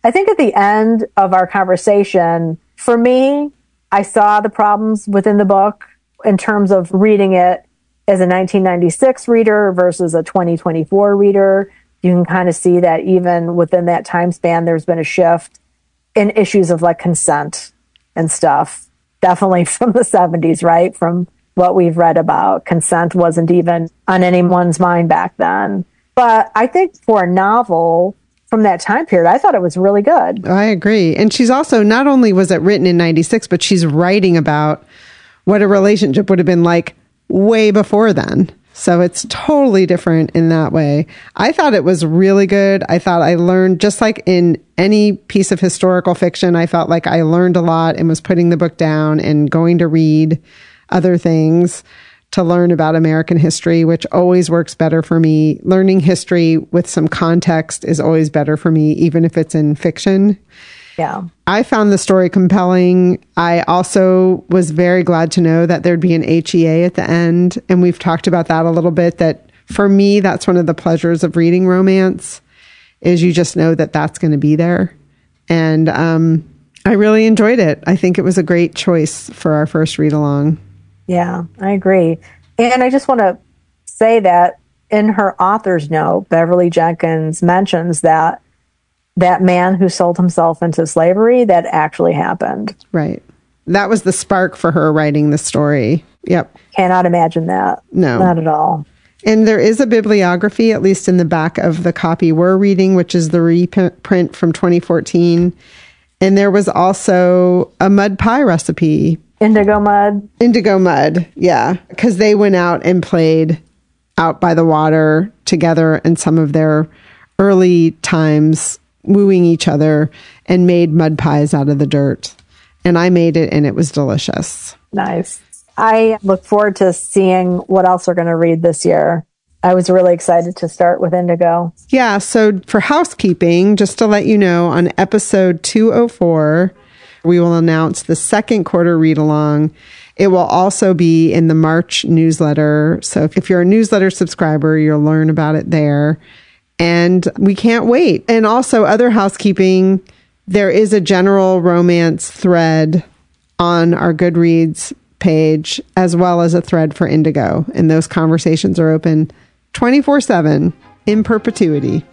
I think at the end of our conversation, for me, I saw the problems within the book in terms of reading it as a nineteen ninety-six reader versus a twenty twenty-four reader. You can kind of see that even within that time span, there's been a shift in issues of like consent and stuff. Definitely from the seventies, right? From what we've read about, consent wasn't even on anyone's mind back then. But I think for a novel from that time period, I thought it was really good. I agree. And she's also, not only was it written in ninety-six, but she's writing about what a relationship would have been like way before then. So it's totally different in that way. I thought it was really good. I thought I learned, just like in any piece of historical fiction, I felt like I learned a lot and was putting the book down and going to read other things to learn about American history, which always works better for me. Learning history with some context is always better for me, even if it's in fiction. Yeah. I found the story compelling. I also was very glad to know that there'd be an H E A at the end. And we've talked about that a little bit, that for me, that's one of the pleasures of reading romance, is you just know that that's going to be there. And um, I really enjoyed it. I think it was a great choice for our first read along. Yeah, I agree. And I just want to say that in her author's note, Beverly Jenkins mentions that that man who sold himself into slavery, that actually happened. Right. That was the spark for her writing the story. Yep. Cannot imagine that. No. Not at all. And there is a bibliography, at least in the back of the copy we're reading, which is the reprint from twenty fourteen. And there was also a mud pie recipe. Indigo mud. Indigo mud, yeah. Because they went out and played out by the water together in some of their early times, wooing each other, and made mud pies out of the dirt. And I made it, and it was delicious. Nice. I look forward to seeing what else we're going to read this year. I was really excited to start with Indigo. Yeah, so for housekeeping, just to let you know, on episode two oh four, we will announce the second quarter read-along. It will also be in the March newsletter. So if you're a newsletter subscriber, you'll learn about it there. And we can't wait. And also, other housekeeping, there is a general romance thread on our Goodreads page, as well as a thread for Indigo. And those conversations are open twenty-four seven in perpetuity.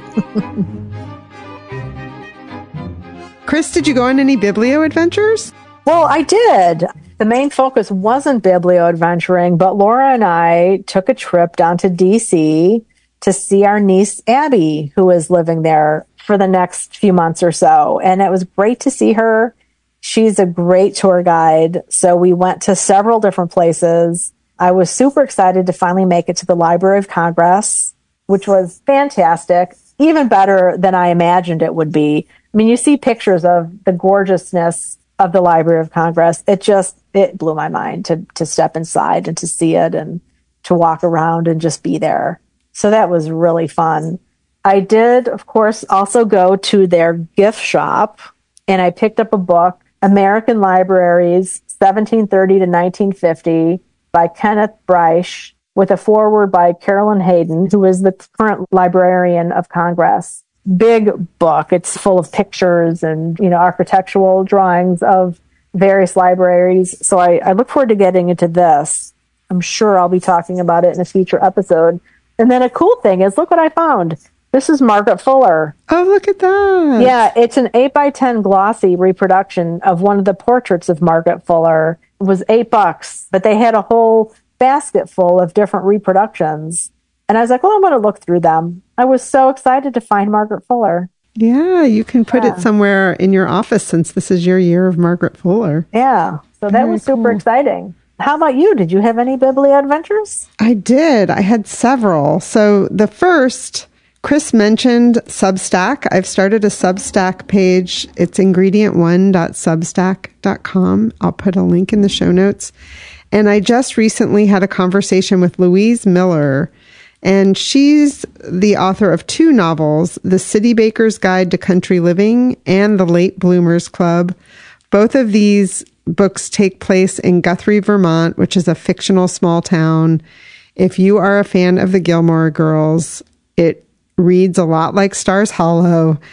Chris, did you go on any biblio adventures? Well, I did. The main focus wasn't biblio adventuring, but Laura and I took a trip down to D C to see our niece, Abby, who is living there for the next few months or so. And it was great to see her. She's a great tour guide. So we went to several different places. I was super excited to finally make it to the Library of Congress, which was fantastic, even better than I imagined it would be. I mean, you see pictures of the gorgeousness of the Library of Congress. It just, it blew my mind to, to step inside and to see it and to walk around and just be there. So that was really fun. I did, of course, also go to their gift shop, and I picked up a book, American Libraries, seventeen thirty to nineteen fifty, by Kenneth Bryce, with a foreword by Carolyn Hayden, who is the current Librarian of Congress. Big book. It's full of pictures and, you know, architectural drawings of various libraries. So I, I look forward to getting into this. I'm sure I'll be talking about it in a future episode. And then a cool thing is, look what I found. This is Margaret Fuller. Oh, look at that. Yeah, it's an eight by ten glossy reproduction of one of the portraits of Margaret Fuller. It was eight bucks, but they had a whole basket full of different reproductions. And I was like, well, I'm going to look through them. I was so excited to find Margaret Fuller. Yeah, you can put yeah. it somewhere in your office since this is your year of Margaret Fuller. Yeah, so that Very was super cool. exciting. How about you? Did you have any biblio adventures? I did. I had several. So the first, Chris mentioned Substack. I've started a Substack page. It's ingredient one dot substack dot com. I'll put a link in the show notes. And I just recently had a conversation with Louise Miller, and she's the author of two novels, The City Baker's Guide to Country Living and The Late Bloomers Club. Both of these books take place in Guthrie, Vermont, which is a fictional small town. If you are a fan of the Gilmore Girls, it reads a lot like Stars Hollow.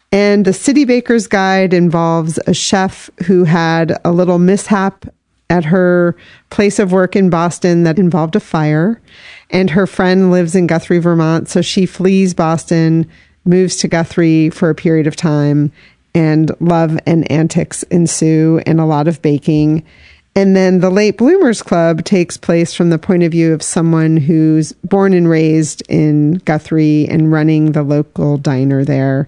And the City Baker's Guide involves a chef who had a little mishap at her place of work in Boston that involved a fire. And her friend lives in Guthrie, Vermont. So she flees Boston, moves to Guthrie for a period of time, and love and antics ensue and a lot of baking. And then the Late Bloomers Club takes place from the point of view of someone who's born and raised in Guthrie and running the local diner there.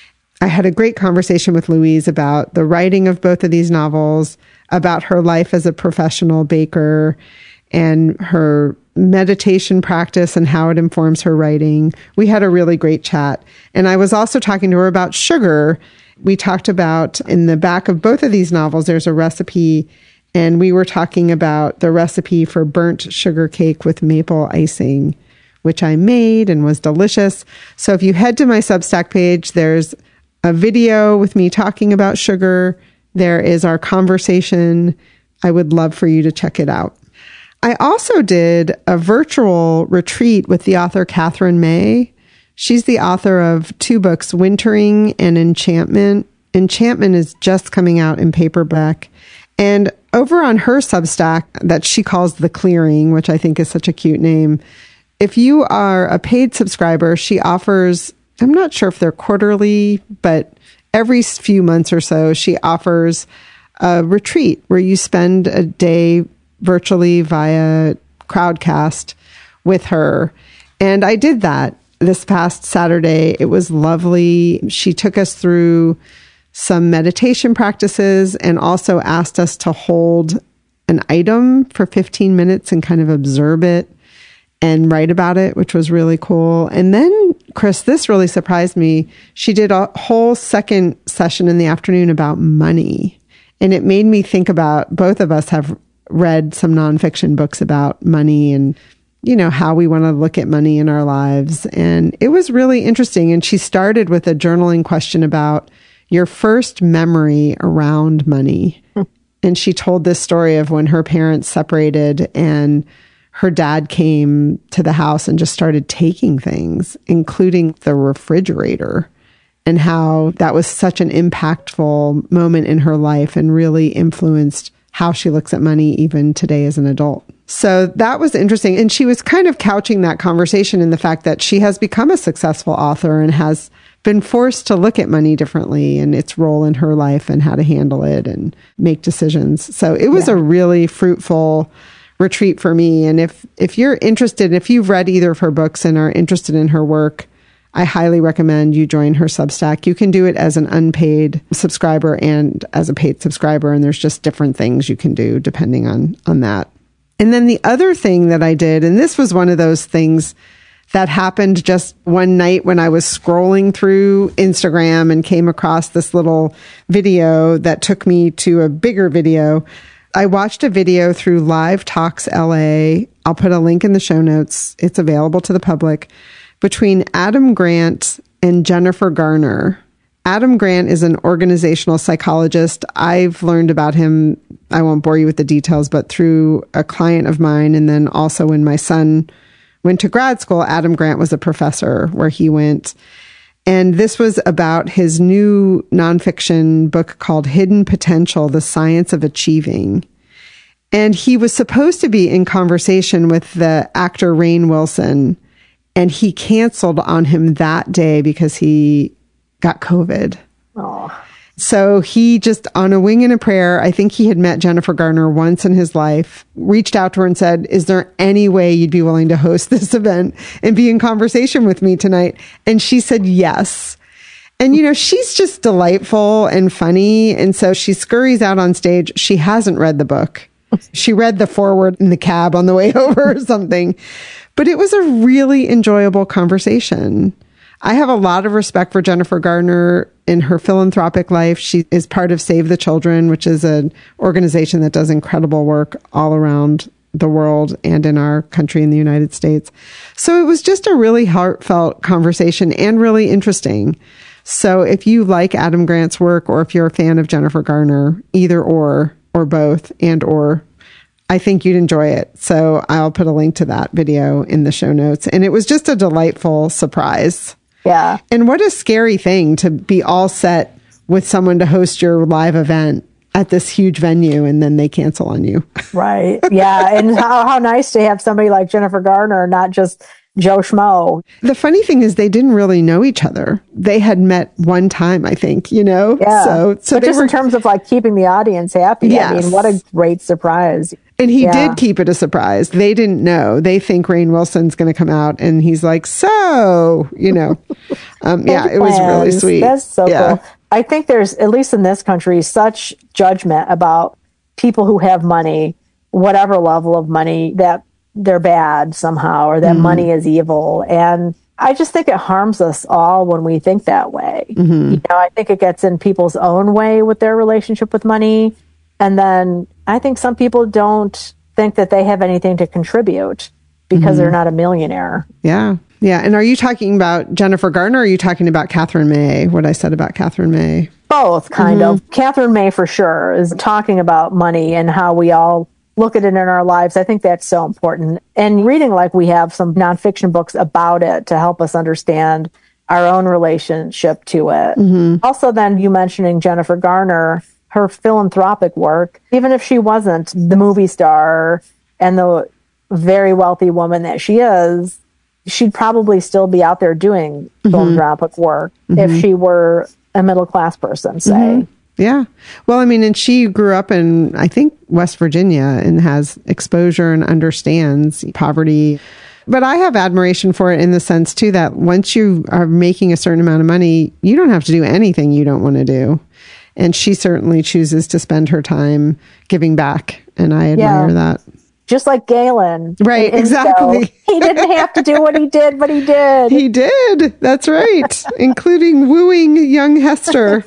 I had a great conversation with Louise about the writing of both of these novels, about her life as a professional baker and her meditation practice and how it informs her writing. We had a really great chat. And I was also talking to her about sugar. We talked about, in the back of both of these novels, there's a recipe, and we were talking about the recipe for burnt sugar cake with maple icing, which I made and was delicious. So if you head to my Substack page, there's a video with me talking about sugar. There is our conversation. I would love for you to check it out. I also did a virtual retreat with the author Catherine May. She's the author of two books, Wintering and Enchantment. Enchantment is just coming out in paperback. And over on her Substack that she calls The Clearing, which I think is such a cute name, if you are a paid subscriber, she offers, I'm not sure if they're quarterly, but every few months or so, she offers a retreat where you spend a day virtually via Crowdcast with her. And I did that this past Saturday. It was lovely. She took us through some meditation practices and also asked us to hold an item for fifteen minutes and kind of observe it and write about it, which was really cool. And then, Chris, this really surprised me. She did a whole second session in the afternoon about money. And it made me think about, both of us have read some nonfiction books about money and, you know, how we want to look at money in our lives. And it was really interesting. And she started with a journaling question about your first memory around money. And she told this story of when her parents separated and her dad came to the house and just started taking things, including the refrigerator, and how that was such an impactful moment in her life and really influenced how she looks at money even today as an adult. So that was interesting. And she was kind of couching that conversation in the fact that she has become a successful author and has been forced to look at money differently and its role in her life and how to handle it and make decisions. So it was yeah. a really fruitful retreat for me. And if, if you're interested, if you've read either of her books and are interested in her work, I highly recommend you join her Substack. You can do it as an unpaid subscriber and as a paid subscriber. And there's just different things you can do depending on, on that. And then the other thing that I did, and this was one of those things that happened just one night when I was scrolling through Instagram and came across this little video that took me to a bigger video. I watched a video through Live Talks L A. I'll put a link in the show notes. It's available to the public, between Adam Grant and Jennifer Garner. Adam Grant is an organizational psychologist. I've learned about him, I won't bore you with the details, but through a client of mine. And then also when my son went to grad school, Adam Grant was a professor where he went. And this was about his new nonfiction book called Hidden Potential, The Science of Achieving. And he was supposed to be in conversation with the actor Rainn Wilson, and he canceled on him that day because he got COVID. Oh. So he just, on a wing and a prayer, I think he had met Jennifer Garner once in his life, reached out to her and said, is there any way you'd be willing to host this event and be in conversation with me tonight? And she said yes. And, you know, she's just delightful and funny. And so she scurries out on stage. She hasn't read the book. She read the foreword in the cab on the way over or something. But it was a really enjoyable conversation. I have a lot of respect for Jennifer Garner in her philanthropic life. She is part of Save the Children, which is an organization that does incredible work all around the world and in our country in the United States. So it was just a really heartfelt conversation and really interesting. So if you like Adam Grant's work, or if you're a fan of Jennifer Garner, either or, or both, and or, I think you'd enjoy it. So I'll put a link to that video in the show notes. And it was just a delightful surprise. Yeah. And what a scary thing to be all set with someone to host your live event at this huge venue and then they cancel on you. Right. Yeah. And how, how nice to have somebody like Jennifer Garner, not just Joe Schmo. The funny thing is they didn't really know each other. They had met one time, I think, you know? Yeah. So, so but they just were, in terms of like keeping the audience happy. Yes. I mean, what a great surprise. And he Yeah. did keep it a surprise. They didn't know. They think Rainn Wilson's going to come out and he's like, so, you know, um, yeah, it was really sweet. That's so yeah. cool. I think there's, at least in this country, such judgment about people who have money, whatever level of money, that they're bad somehow or that mm-hmm. money is evil. And I just think it harms us all when we think that way. Mm-hmm. You know, I think it gets in people's own way with their relationship with money. And then I think some people don't think that they have anything to contribute because mm-hmm. they're not a millionaire. Yeah. Yeah. And are you talking about Jennifer Garner or are you talking about Catherine May, what I said about Catherine May? Both, kind mm-hmm. of. Catherine May, for sure, is talking about money and how we all look at it in our lives. I think that's so important. And reading like we have some nonfiction books about it to help us understand our own relationship to it. Mm-hmm. Also, then you mentioning Jennifer Garner, her philanthropic work, even if she wasn't the movie star and the very wealthy woman that she is, she'd probably still be out there doing mm-hmm. philanthropic work mm-hmm. if she were a middle-class person, say. Mm-hmm. Yeah. Well, I mean, and she grew up in, I think, West Virginia and has exposure and understands poverty. But I have admiration for it in the sense, too, that once you are making a certain amount of money, you don't have to do anything you don't want to do. And she certainly chooses to spend her time giving back. And I admire yeah. that. Just like Galen. Right, exactly. He didn't have to do what he did, but he did. He did. That's right. Including wooing young Hester.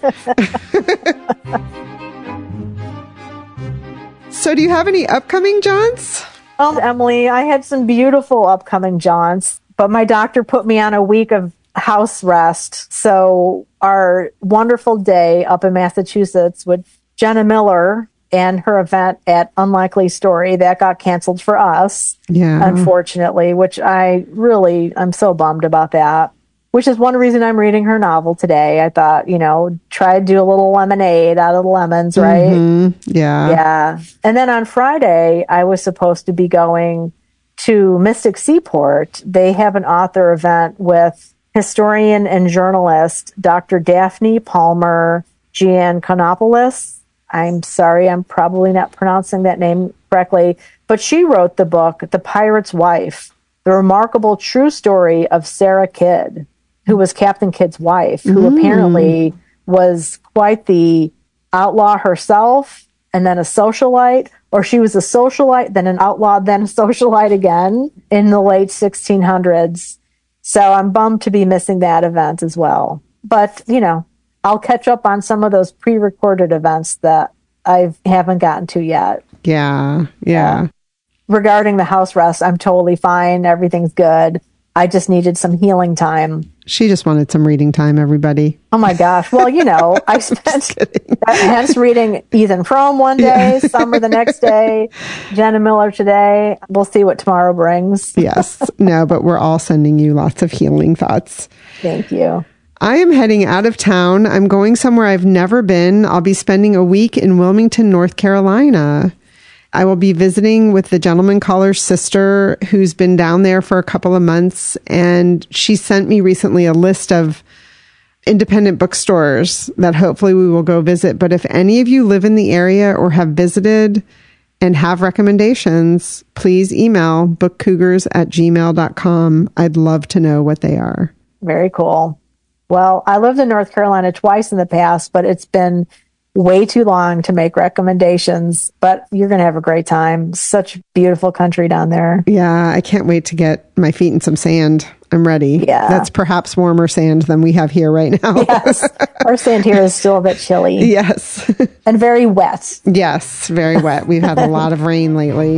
So do you have any upcoming jaunts? Um, Emily, I had some beautiful upcoming jaunts, but my doctor put me on a week of house rest. So our wonderful day up in Massachusetts with Jenna Miller and her event at Unlikely Story, that got canceled for us, yeah. unfortunately, which I really, I'm so bummed about that, which is one reason I'm reading her novel today. I thought, you know, try to do a little lemonade out of the lemons, right? Mm-hmm. Yeah. Yeah. And then on Friday, I was supposed to be going to Mystic Seaport. They have an author event with historian and journalist Doctor Daphne Palmer Giannopoulos. I'm sorry, I'm probably not pronouncing that name correctly, but she wrote the book, The Pirate's Wife, the remarkable true story of Sarah Kidd, who was Captain Kidd's wife, who mm. apparently was quite the outlaw herself and then a socialite, or she was a socialite, then an outlaw, then a socialite again in the late sixteen hundreds. So I'm bummed to be missing that event as well. But, you know, I'll catch up on some of those pre-recorded events that I haven't gotten to yet. Yeah, yeah. Uh, regarding the house rest, I'm totally fine. Everything's good. I just needed some healing time. She just wanted some reading time, everybody. Oh my gosh. Well, you know, I spent hence reading Ethan Frome one day, yeah. Summer the next day, Jenna Miller today. We'll see what tomorrow brings. Yes. No, but we're all sending you lots of healing thoughts. Thank you. I am heading out of town. I'm going somewhere I've never been. I'll be spending a week in Wilmington, North Carolina. I will be visiting with the gentleman caller's sister who's been down there for a couple of months. And she sent me recently a list of independent bookstores that hopefully we will go visit. But if any of you live in the area or have visited and have recommendations, please email bookcougars at gmail dot com. I'd love to know what they are. Very cool. Well, I lived in North Carolina twice in the past, but it's been way too long to make recommendations, but you're going to have a great time. Such beautiful country down there. Yeah, I can't wait to get my feet in some sand. I'm ready. Yeah. That's perhaps warmer sand than we have here right now. Yes. Our sand here is still a bit chilly. Yes. And very wet. Yes, very wet. We've had a lot of rain lately.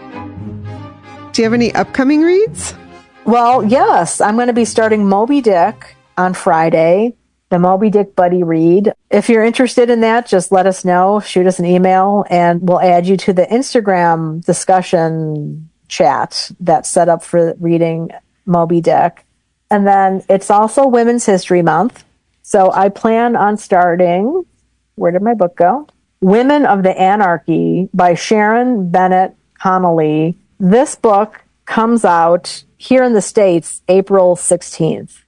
Do you have any upcoming reads? Well, yes. I'm going to be starting Moby Dick on Friday, the Moby Dick Buddy Read. If you're interested in that, just let us know. Shoot us an email, and we'll add you to the Instagram discussion chat that's set up for reading Moby Dick. And then it's also Women's History Month. So I plan on starting, where did my book go? Women of the Anarchy by Sharon Bennett Connolly. This book comes out here in the States April sixteenth.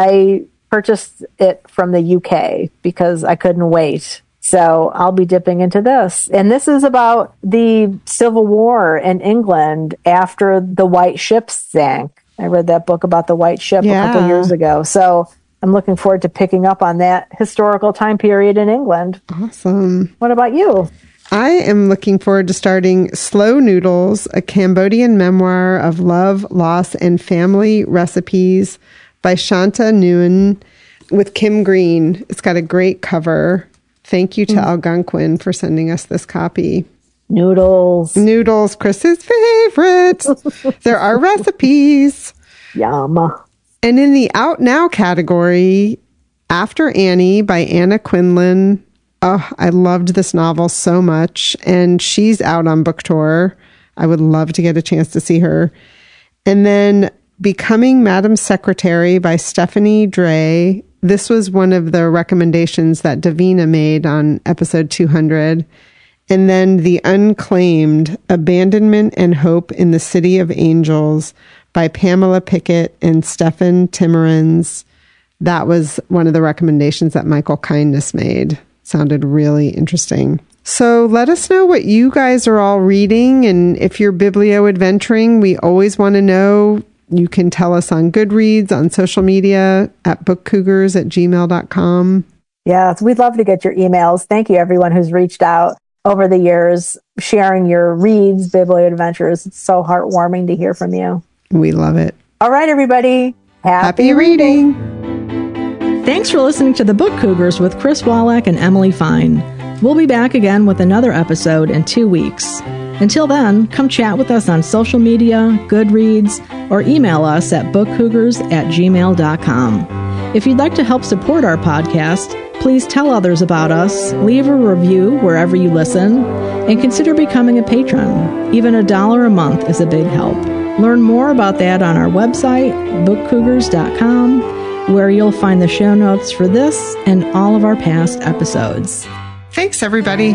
I purchased it from the U K because I couldn't wait. So I'll be dipping into this. And this is about the Civil War in England after the White Ship sank. I read that book about the White Ship Yeah. a couple years ago. So I'm looking forward to picking up on that historical time period in England. Awesome. What about you? I am looking forward to starting Slow Noodles, a Cambodian memoir of love, loss, and family recipes by Shanta Nguyen with Kim Green. It's got a great cover. Thank you to mm. Algonquin for sending us this copy. Noodles. Noodles, Chris's favorite. There are recipes. Yum. And in the Out Now category, After Annie by Anna Quinlan. Oh, I loved this novel so much. And she's out on book tour. I would love to get a chance to see her. And then Becoming Madam Secretary by Stephanie Dray. This was one of the recommendations that Davina made on episode two hundred. And then The Unclaimed, Abandonment and Hope in the City of Angels by Pamela Pickett and Stephan Timmermans. That was one of the recommendations that Michael Kindness made. Sounded really interesting. So let us know what you guys are all reading. And if you're biblio-adventuring, we always want to know. You can tell us on Goodreads, on social media, at bookcougars at gmail dot com. Yes, we'd love to get your emails. Thank you, everyone who's reached out over the years, sharing your reads, biblio-adventures. It's so heartwarming to hear from you. We love it. All right, everybody. Happy, Happy reading. reading. Thanks for listening to The Book Cougars with Chris Wallach and Emily Fine. We'll be back again with another episode in two weeks. Until then, come chat with us on social media, Goodreads, or email us at bookcougars at gmail dot com. If you'd like to help support our podcast, please tell others about us, leave a review wherever you listen, and consider becoming a patron. Even a dollar a month is a big help. Learn more about that on our website, book cougars dot com, where you'll find the show notes for this and all of our past episodes. Thanks, everybody.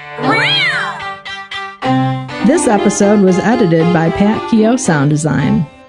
This episode was edited by Pat Keogh Sound Design.